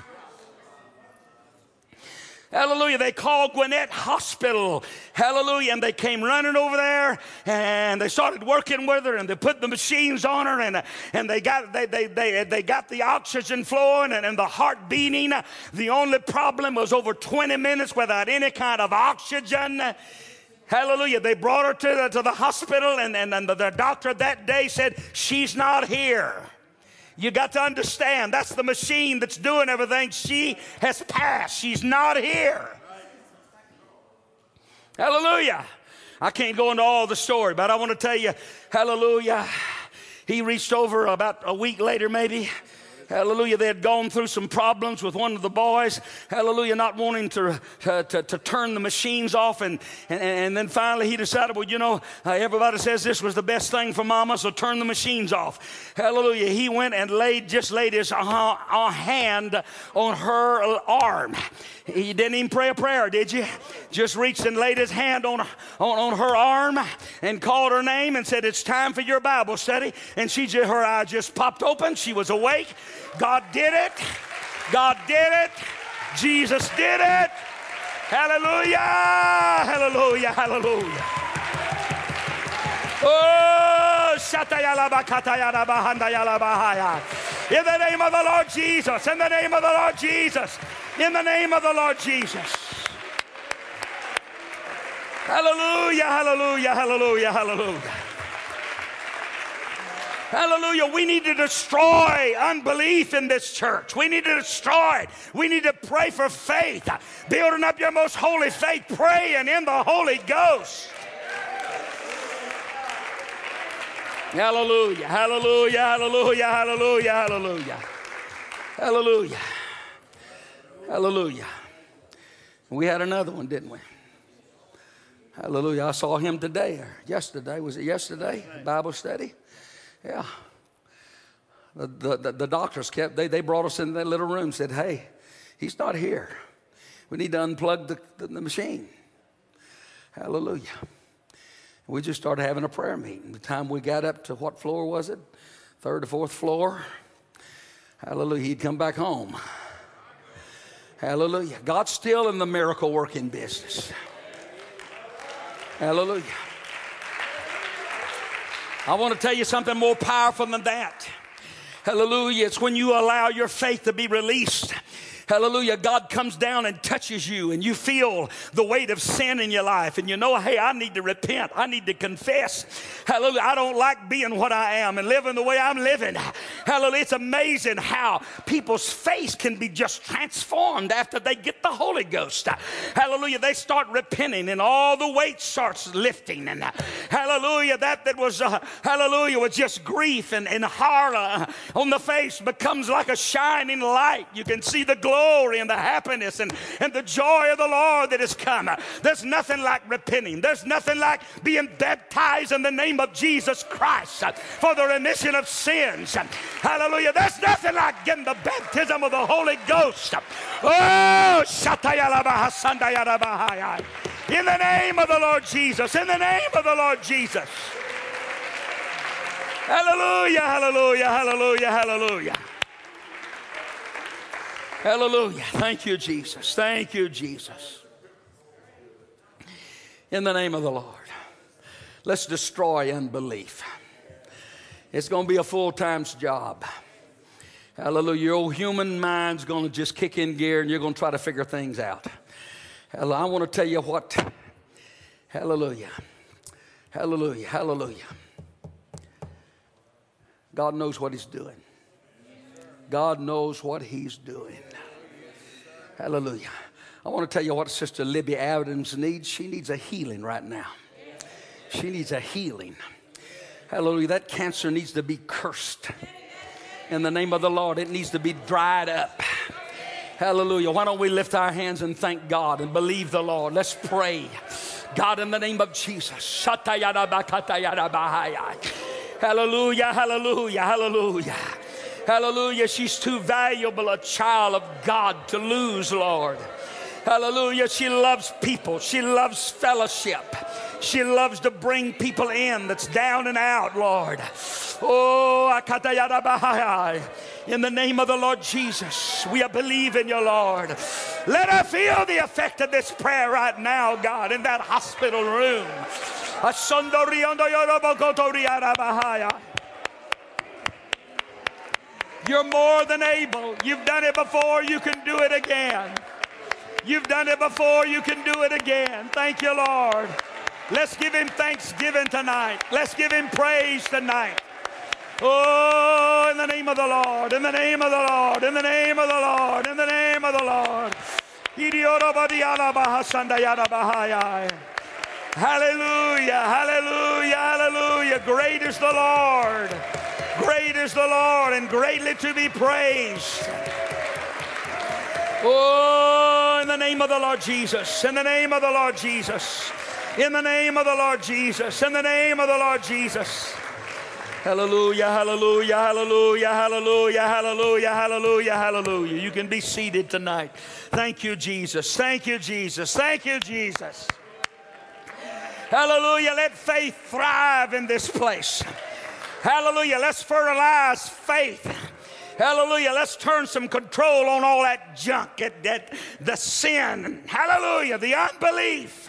Hallelujah. They called Gwinnett Hospital. Hallelujah. And they came running over there and they started working with her and they put the machines on her and, and they got they, they, they, they got the oxygen flowing and, and the heart beating. The only problem was over twenty minutes without any kind of oxygen. Hallelujah. They brought her to the, to the hospital and, and, and the, the doctor that day said, she's not here. You got to understand, that's the machine that's doing everything. She has passed. She's not here. Hallelujah. I can't go into all the story, but I want to tell you, hallelujah. He reached over about a week later maybe. Hallelujah. They had gone through some problems with one of the boys. Hallelujah. Not wanting to, uh, to, to turn the machines off. And, and, and then finally he decided, well, you know, uh, everybody says this was the best thing for Mama, so turn the machines off. Hallelujah. He went and laid, just laid his uh, uh, hand on her arm. He didn't even pray a prayer, did you? Just reached and laid his hand on, on, on her arm and called her name and said, it's time for your Bible study. And she just, her eye just popped open. She was awake. God did it. God did it. Jesus did it. Hallelujah. Hallelujah. Hallelujah. Oh, in the name of the Lord Jesus. In the name of the Lord Jesus. In the name of the Lord Jesus. Hallelujah. Hallelujah. Hallelujah. Hallelujah. Hallelujah. We need to destroy unbelief in this church. We need to destroy it. We need to pray for faith. Building up your most holy faith, praying in the Holy Ghost. Hallelujah. Hallelujah. Hallelujah. Hallelujah. Hallelujah. Hallelujah. Hallelujah. We had another one, didn't we? Hallelujah. I saw him today or yesterday. Was it yesterday? Bible study? Yeah. The, the, the doctors kept, they, they brought us in that little room, said, hey, he's not here. We need to unplug the, the, the machine. Hallelujah. We just started having a prayer meeting. The time we got up to what floor was it? Third or fourth floor. Hallelujah. He'd come back home. Hallelujah. God's still in the miracle working business. Hallelujah. I want to tell you something more powerful than that. Hallelujah. It's when you allow your faith to be released. Hallelujah. God comes down and touches you, and you feel the weight of sin in your life. And you know, hey, I need to repent. I need to confess. Hallelujah. I don't like being what I am and living the way I'm living. Hallelujah. It's amazing how people's face can be just transformed after they get the Holy Ghost. Hallelujah. They start repenting, and all the weight starts lifting. And hallelujah, that that was, uh, hallelujah, was just grief and, and horror on the face becomes like a shining light. You can see the glory and the happiness and, and the joy of the Lord that has come. There's nothing like repenting. There's nothing like being baptized in the name of Jesus Christ for the remission of sins. Hallelujah. There's nothing like getting the baptism of the Holy Ghost. Oh, in the name of the Lord Jesus. In the name of the Lord Jesus. Hallelujah, hallelujah, hallelujah, hallelujah. Hallelujah. Thank you, Jesus. Thank you, Jesus. In the name of the Lord, let's destroy unbelief. It's going to be a full-time job. Hallelujah. Your old human mind's going to just kick in gear, and you're going to try to figure things out. Hallelujah. I want to tell you what. Hallelujah. Hallelujah. Hallelujah. God knows what he's doing. God knows what he's doing. Hallelujah. I want to tell you what Sister Libby Adams needs. She needs a healing right now. She needs a healing. Hallelujah. That cancer needs to be cursed. In the name of the Lord, it needs to be dried up. Hallelujah. Why don't we lift our hands and thank God and believe the Lord? Let's pray. God, in the name of Jesus. Hallelujah, hallelujah, hallelujah. Hallelujah. She's too valuable a child of God to lose, Lord. Hallelujah. She loves people. She loves fellowship. She loves to bring people in that's down and out, Lord. Oh, in the name of the Lord Jesus, we believe in you, Lord. Let her feel the effect of this prayer right now, God, in that hospital room. You're more than able. You've done it before. You can do it again. You've done it before. You can do it again. Thank you, Lord. Let's give him thanksgiving tonight. Let's give him praise tonight. Oh, in the name of the Lord. In the name of the Lord. In the name of the Lord. In the name of the Lord. Hallelujah. Hallelujah. Hallelujah. Great is the Lord. Great is the Lord, and greatly to be praised. Oh, in the name of the Lord Jesus, in the name of the Lord Jesus, in the name of the Lord Jesus, in the name of the Lord Jesus. Hallelujah, hallelujah, hallelujah, hallelujah, hallelujah, hallelujah, hallelujah. You can be seated tonight. Thank you, Jesus. Thank you, Jesus. Thank you, Jesus. Hallelujah. Let faith thrive in this place. Hallelujah. Let's fertilize faith. Hallelujah. Let's turn some control on all that junk, that, that the sin. Hallelujah. The unbelief.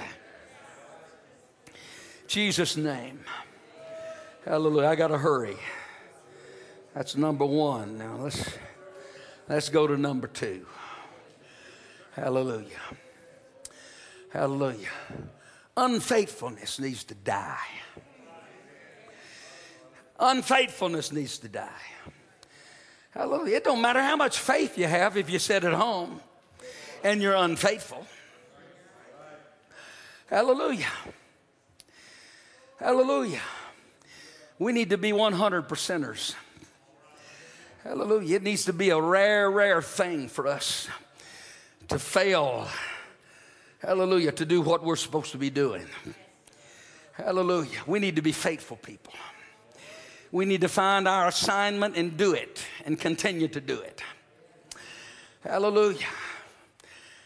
Jesus' name. Hallelujah. I got to hurry. That's number one. Now let's let's go to number two. Hallelujah. Hallelujah. Unfaithfulness needs to die. Unfaithfulness needs to die. Hallelujah. It don't matter how much faith you have if you sit at home and you're unfaithful. Hallelujah. Hallelujah. We need to be one hundred percenters. Hallelujah. It needs to be a rare, rare thing for us to fail. Hallelujah. To do what we're supposed to be doing. Hallelujah. We need to be faithful people. We need to find our assignment and do it and continue to do it. Hallelujah.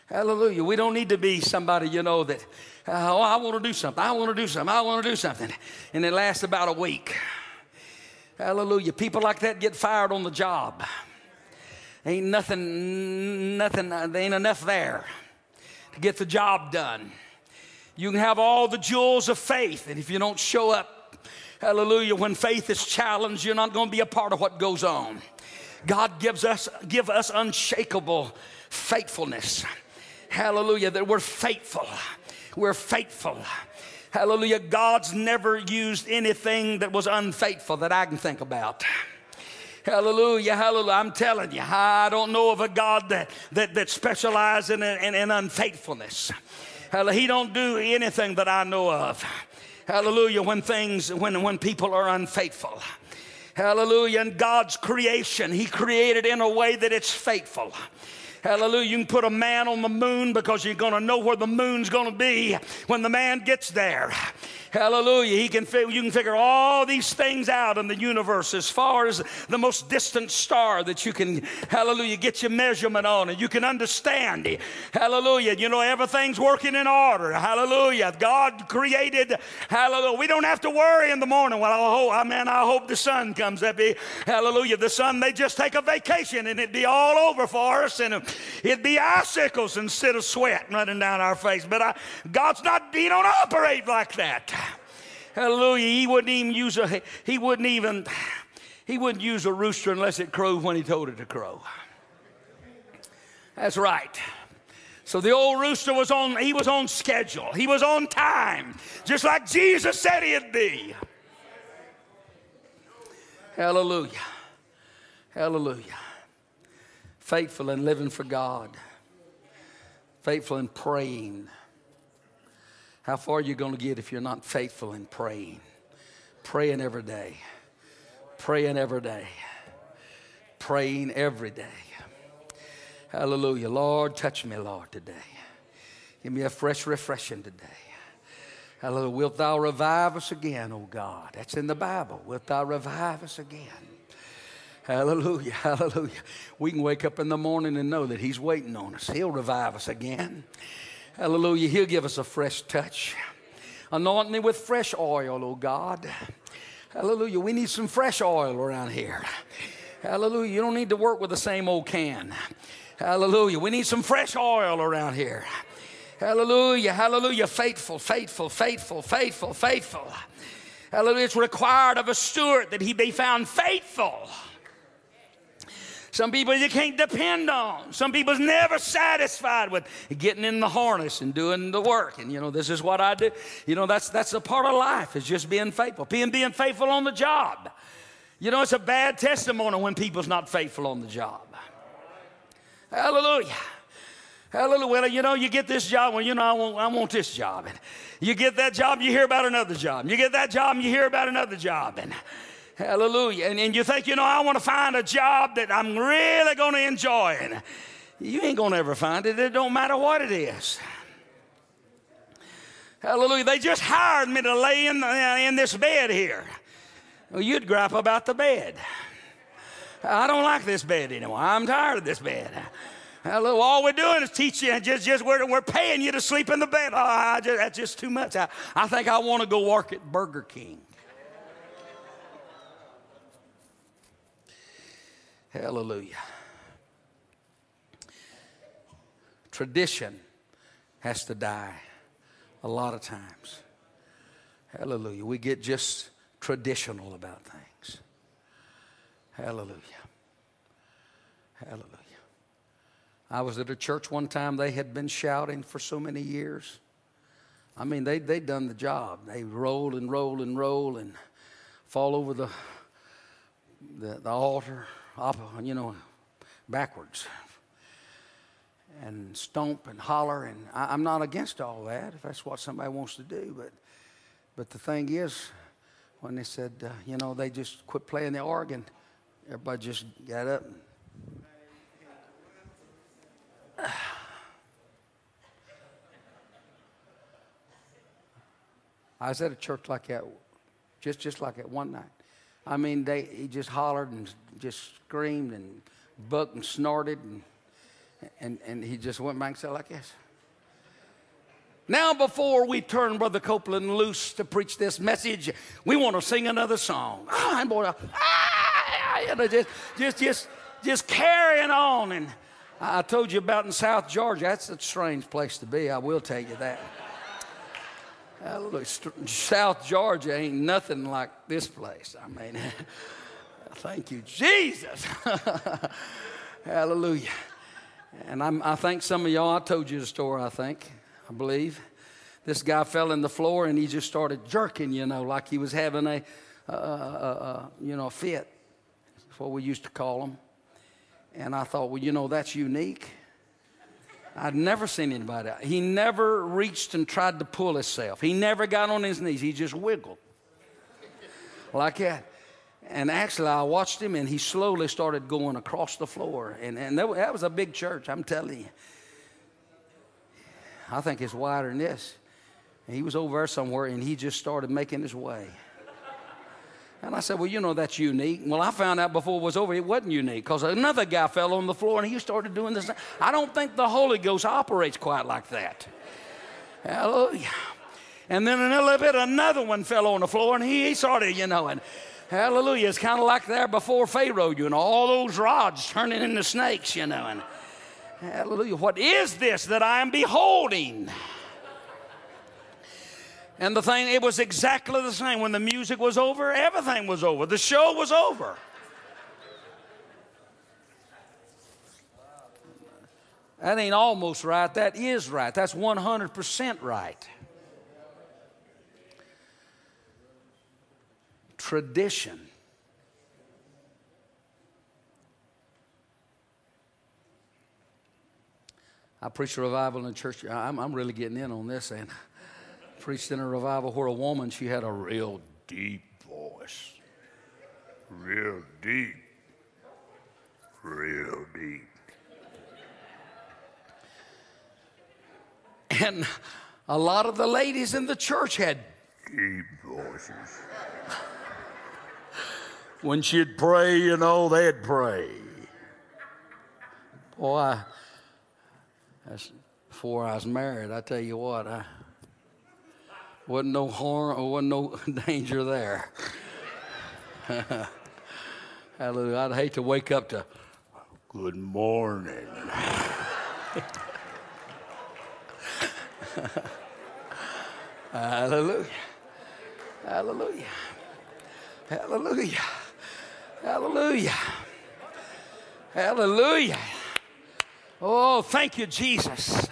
Hallelujah. We don't need to be somebody, you know, that, uh, oh, I want to do something. I want to do something. I want to do something. And it lasts about a week. Hallelujah. People like that get fired on the job. Ain't nothing, nothing, there ain't enough there to get the job done. You can have all the jewels of faith, and if you don't show up, hallelujah, when faith is challenged, you're not going to be a part of what goes on. God gives us, give us unshakable faithfulness. Hallelujah, that we're faithful. We're faithful. Hallelujah, God's never used anything that was unfaithful that I can think about. Hallelujah, hallelujah. I'm telling you, I don't know of a God that, that, that specializes in, in, in unfaithfulness. Hallelujah, he don't do anything that I know of. Hallelujah, when things, when, when people are unfaithful. Hallelujah, in God's creation, he created in a way that it's faithful. Hallelujah, you can put a man on the moon because you're going to know where the moon's going to be when the man gets there. Hallelujah, he can, you can figure all these things out in the universe as far as the most distant star that you can, hallelujah, get your measurement on, and you can understand. Hallelujah, you know, everything's working in order. Hallelujah, God created, hallelujah. We don't have to worry in the morning. Well, I hope, I mean, I hope the sun comes up. Hallelujah, the sun, they just take a vacation and it'd be all over for us, and it'd be icicles instead of sweat running down our face. But I, God's not, he don't operate like that. Hallelujah. He wouldn't even use a, he wouldn't even, he wouldn't use a rooster unless it crowed when he told it to crow. That's right. So the old rooster was on, he was on schedule. He was on time, just like Jesus said he'd be. Hallelujah. Hallelujah. Faithful in living for God. Faithful in praying. How far are you going to get if you're not faithful in praying? Praying every day. Praying every day. Praying every day. Hallelujah. Lord, touch me, Lord, today. Give me a fresh refreshing today. Hallelujah. Wilt thou revive us again, O God? That's in the Bible. Wilt thou revive us again? Hallelujah. Hallelujah. We can wake up in the morning and know that he's waiting on us. He'll revive us again. Hallelujah. He'll give us a fresh touch. Anoint me with fresh oil, oh God. Hallelujah. We need some fresh oil around here. Hallelujah. You don't need to work with the same old can. Hallelujah. We need some fresh oil around here. Hallelujah. Hallelujah. Faithful, faithful, faithful, faithful, faithful. Hallelujah. It's required of a steward that he be found faithful. Some people you can't depend on. Some people's never satisfied with getting in the harness and doing the work. And, you know, this is what I do. You know, that's that's a part of life, is just being faithful. Being, being faithful on the job. You know, it's a bad testimony when people's not faithful on the job. Hallelujah. Hallelujah. Well, you know, you get this job. Well, you know, I want, I want this job. And you get that job, you hear about another job. And you get that job, and you hear about another job. And hallelujah. And, and you think, you know, I want to find a job that I'm really going to enjoy. And you ain't going to ever find it. It don't matter what it is. Hallelujah. They just hired me to lay in, the, in this bed here. Well, you'd gripe about the bed. I don't like this bed anymore. I'm tired of this bed. Hallelujah. All we're doing is teaching you. Just, just we're, we're paying you to sleep in the bed. Oh, I just, that's just too much. I, I think I want to go work at Burger King. Hallelujah. Tradition has to die a lot of times. Hallelujah. We get just traditional about things. Hallelujah. Hallelujah. I was at a church one time. They had been shouting for so many years. I mean, they, they'd done the job. They roll and roll and roll and fall over the, the, the altar, up, you know, backwards. And stomp and holler. And I, I'm not against all that if that's what somebody wants to do. But, but the thing is, when they said, uh, you know, they just quit playing the organ, everybody just got up and I was at a church like that, just, just like that one night. I mean, they, he just hollered and just screamed and bucked and snorted. And And, and he just went back and said like this. Now, before we turn Brother Copeland loose to preach this message, we want to sing another song. Ah, and boy, ah, you know, just, just, just, just carrying on. And I told you about in South Georgia. That's a strange place to be. I will tell you that. Hallelujah. South Georgia ain't nothing like this place. I mean, thank you, Jesus. Hallelujah. And I'm, I think some of y'all, I told you the story, I think. I believe. This guy fell in the floor and he just started jerking, you know, like he was having a, uh, uh, uh, you know, a fit. That's what we used to call them. And I thought, well, you know, that's unique. I'd never seen anybody. He never reached and tried to pull himself. He never got on his knees. He just wiggled like that. And actually, I watched him, and he slowly started going across the floor. And, and that was a big church, I'm telling you. I think it's wider than this. And he was over there somewhere, and he just started making his way. And I said, well, you know, that's unique. Well, I found out before it was over, it wasn't unique, because another guy fell on the floor, and he started doing this. I don't think the Holy Ghost operates quite like that. Hallelujah. And then in a little bit, another one fell on the floor, and he, he started, you know, and hallelujah. It's kind of like there before Pharaoh, you know, all those rods turning into snakes, you know, and hallelujah. What is this that I am beholding? And the thing, it was exactly the same. When the music was over, everything was over. The show was over. That ain't almost right. That is right. That's one hundred percent right. Tradition. I preached a revival in the church. I'm, I'm really getting in on this. And I preached in a revival where a woman, she had a real deep voice. Real deep. Real deep. And a lot of the ladies in the church had deep voices. When she'd pray, you know, they'd pray. Boy, I, that's before I was married, I tell you what, I wasn't no harm, or wasn't no danger there. Hallelujah. I'd hate to wake up to, good morning. Hallelujah. Hallelujah. Hallelujah. Hallelujah. Hallelujah. Oh, thank you, Jesus.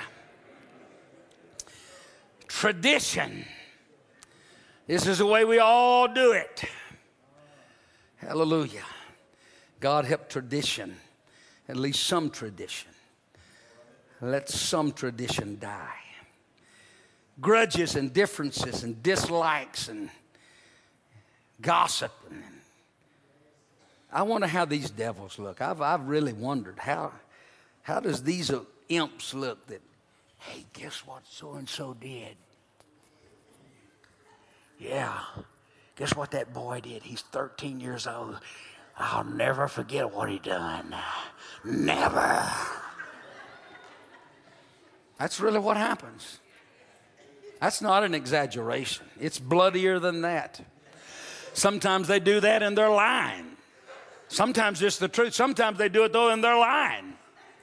Tradition. This is the way we all do it. Hallelujah. God help tradition, at least some tradition. Let some tradition die. Grudges and differences and dislikes and gossip. I wonder how these devils look. I've, I've really wondered how, how does these imps look that, hey, guess what so-and-so did? Yeah, guess what that boy did? He's thirteen years old. I'll never forget what he done. Never. That's really what happens. That's not an exaggeration. It's bloodier than that. Sometimes they do that and they're lying. Sometimes it's the truth. Sometimes they do it, though, and they're lying.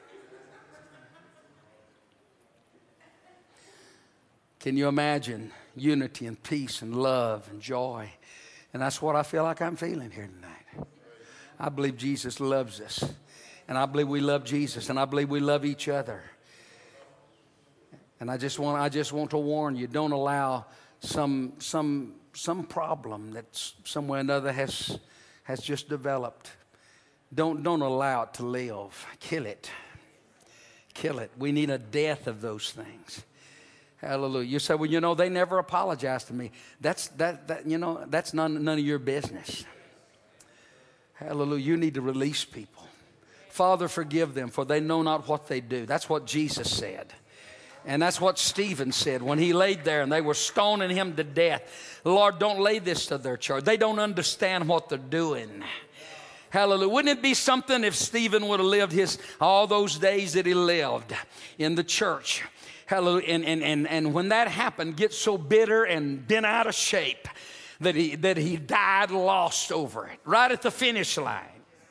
Can you imagine unity and peace and love and joy? And that's what I feel like I'm feeling here tonight. I believe Jesus loves us. And I believe we love Jesus. And I believe we love each other. And I just want, I just want to warn you, don't allow some, some, some problem that somewhere or another has, has just developed. Don't, don't allow it to live. Kill it. Kill it. We need a death of those things. Hallelujah. You say, well, you know, they never apologized to me. That's, that, that, you know, that's none, none of your business. Hallelujah. You need to release people. Father, forgive them, for they know not what they do. That's what Jesus said. And that's what Stephen said when he laid there and they were stoning him to death. Lord, don't lay this to their charge. They don't understand what they're doing. Hallelujah. Wouldn't it be something if Stephen would have lived his all those days that he lived in the church? Hallelujah. And, and, and, and when that happened, get so bitter and bent out of shape that he, that he died lost over it, right at the finish line.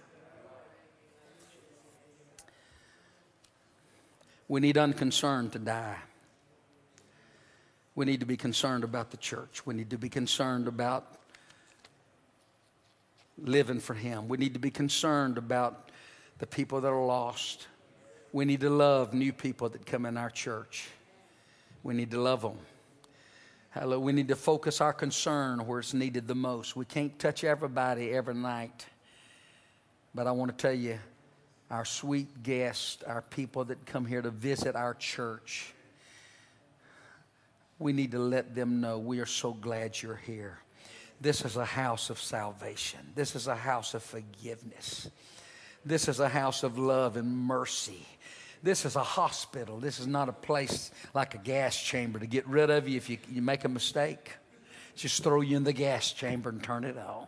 We need unconcerned to die. We need to be concerned about the church. We need to be concerned about living for Him. We need to be concerned about the people that are lost. We need to love new people that come in our church. We need to love them. Hello, we need to focus our concern where it's needed the most. We can't touch everybody every night. But I want to tell you, our sweet guests, our people that come here to visit our church, we need to let them know we are so glad you're here. This is a house of salvation. This is a house of forgiveness. This is a house of love and mercy. This is a hospital. This is not a place like a gas chamber to get rid of you if you, you make a mistake. Just throw you in the gas chamber and turn it on.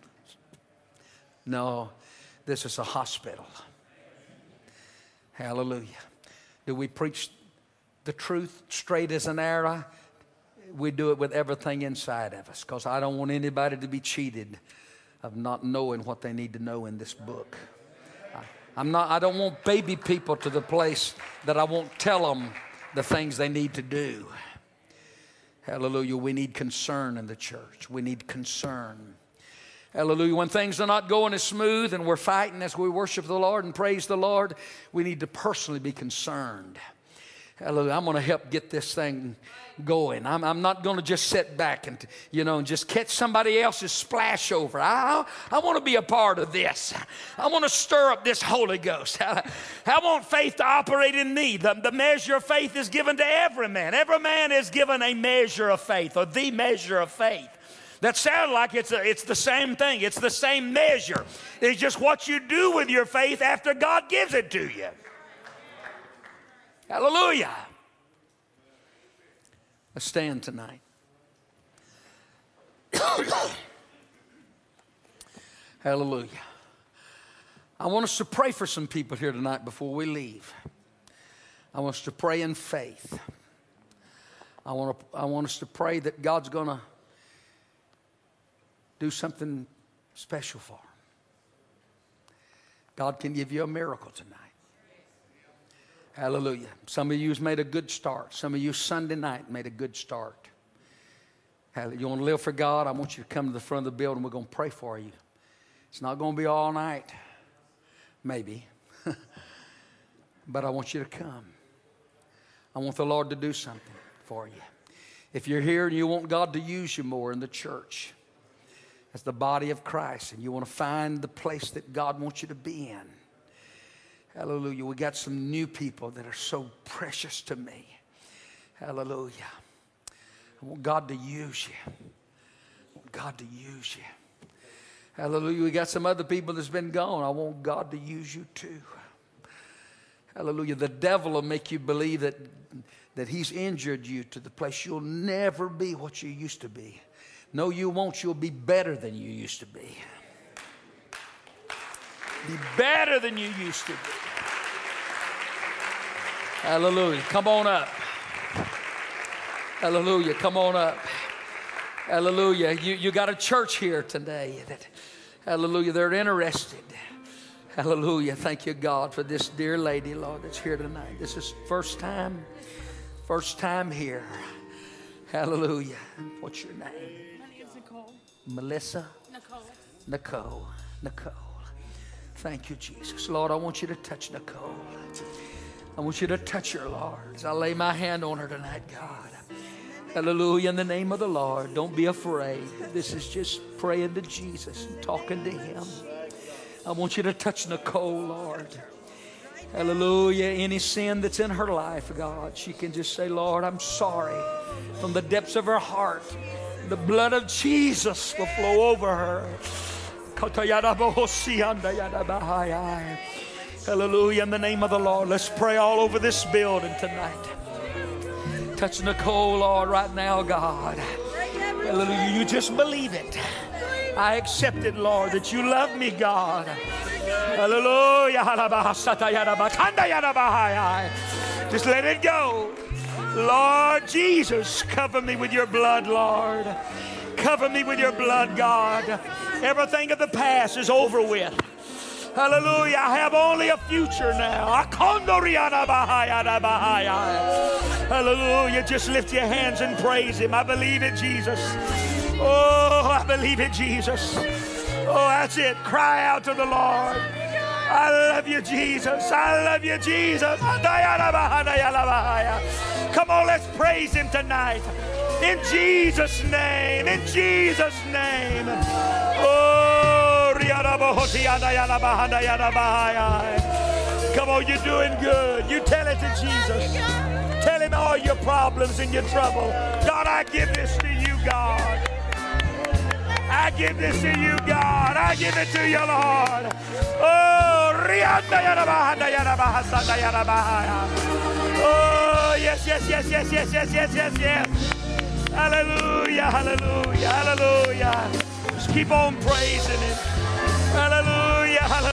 No, this is a hospital. Hallelujah. Do we preach the truth straight as an arrow? We do it with everything inside of us, because I don't want anybody to be cheated of not knowing what they need to know in this book. I, I'm not, I don't want baby people to the place that I won't tell them the things they need to do. Hallelujah. We need concern in the church. We need concern. Hallelujah. When things are not going as smooth and we're fighting as we worship the Lord and praise the Lord, we need to personally be concerned. Hallelujah. I'm going to help get this thing going. I'm, I'm not going to just sit back and, you know, and just catch somebody else's splash over. I, I want to be a part of this. I want to stir up this Holy Ghost. I, I want faith to operate in me. The, the measure of faith is given to every man. Every man is given a measure of faith, or the measure of faith. That sounds like it's, a, it's the same thing. It's the same measure. It's just what you do with your faith after God gives it to you. Hallelujah. Let's stand tonight. Hallelujah. I want us to pray for some people here tonight before we leave. I want us to pray in faith. I want, to, I want us to pray that God's going to do something special for them. God can give you a miracle tonight. Hallelujah. Some of you has made a good start. Some of you Sunday night made a good start. Hallelujah. You want to live for God? I want you to come to the front of the building. We're going to pray for you. It's not going to be all night. Maybe. But I want you to come. I want the Lord to do something for you. If you're here and you want God to use you more in the church as the body of Christ, and you want to find the place that God wants you to be in, hallelujah. We got some new people that are so precious to me. Hallelujah. I want God to use you. I want God to use you. Hallelujah. We got some other people that's been gone. I want God to use you too. Hallelujah. The devil will make you believe that, that he's injured you to the place you'll never be what you used to be. No, you won't. You'll be better than you used to be. Be better than you used to be. Hallelujah. Come on up. Hallelujah. Come on up. Hallelujah. You, you got a church here today that, hallelujah, they're interested. Hallelujah. Thank you, God, for this dear lady, Lord, that's here tonight. This is first time, first time here. Hallelujah. What's your name? My name's Nicole. Melissa? Nicole. Nicole. Nicole. Thank you, Jesus. Lord, I want you to touch Nicole. I want you to touch her, Lord, as I lay my hand on her tonight, God. Hallelujah. In the name of the Lord, don't be afraid. This is just praying to Jesus and talking to Him. I want you to touch Nicole, Lord. Hallelujah. Any sin that's in her life, God, she can just say, Lord, I'm sorry. From the depths of her heart, the blood of Jesus will flow over her. Hallelujah. In the name of the Lord, let's pray all over this building tonight. Touch Nicole, Lord, right now, God. Hallelujah. You just believe it. I accept it, Lord, that you love me, God. Hallelujah. Just let it go. Lord Jesus, cover me with your blood, Lord. Cover me with your blood, God. Everything of the past is over with. Hallelujah. I have only a future now. Hallelujah. Just lift your hands and praise him. I believe it, Jesus. Oh, I believe it, Jesus. Oh, that's it. Cry out to the Lord. I love you, Jesus. I love you, Jesus. Come on, let's praise him tonight. In Jesus' name. In Jesus' name. Oh, come on, you're doing good. You tell it to Jesus. Tell him all your problems and your trouble. God, I give this to you, God. I give this to you, God. I give it to you, Lord. Oh, oh, yes, yes, yes, yes, yes, yes, yes, yes, yes. Hallelujah, hallelujah, hallelujah. Just keep on praising him. Hallelujah, hallelujah.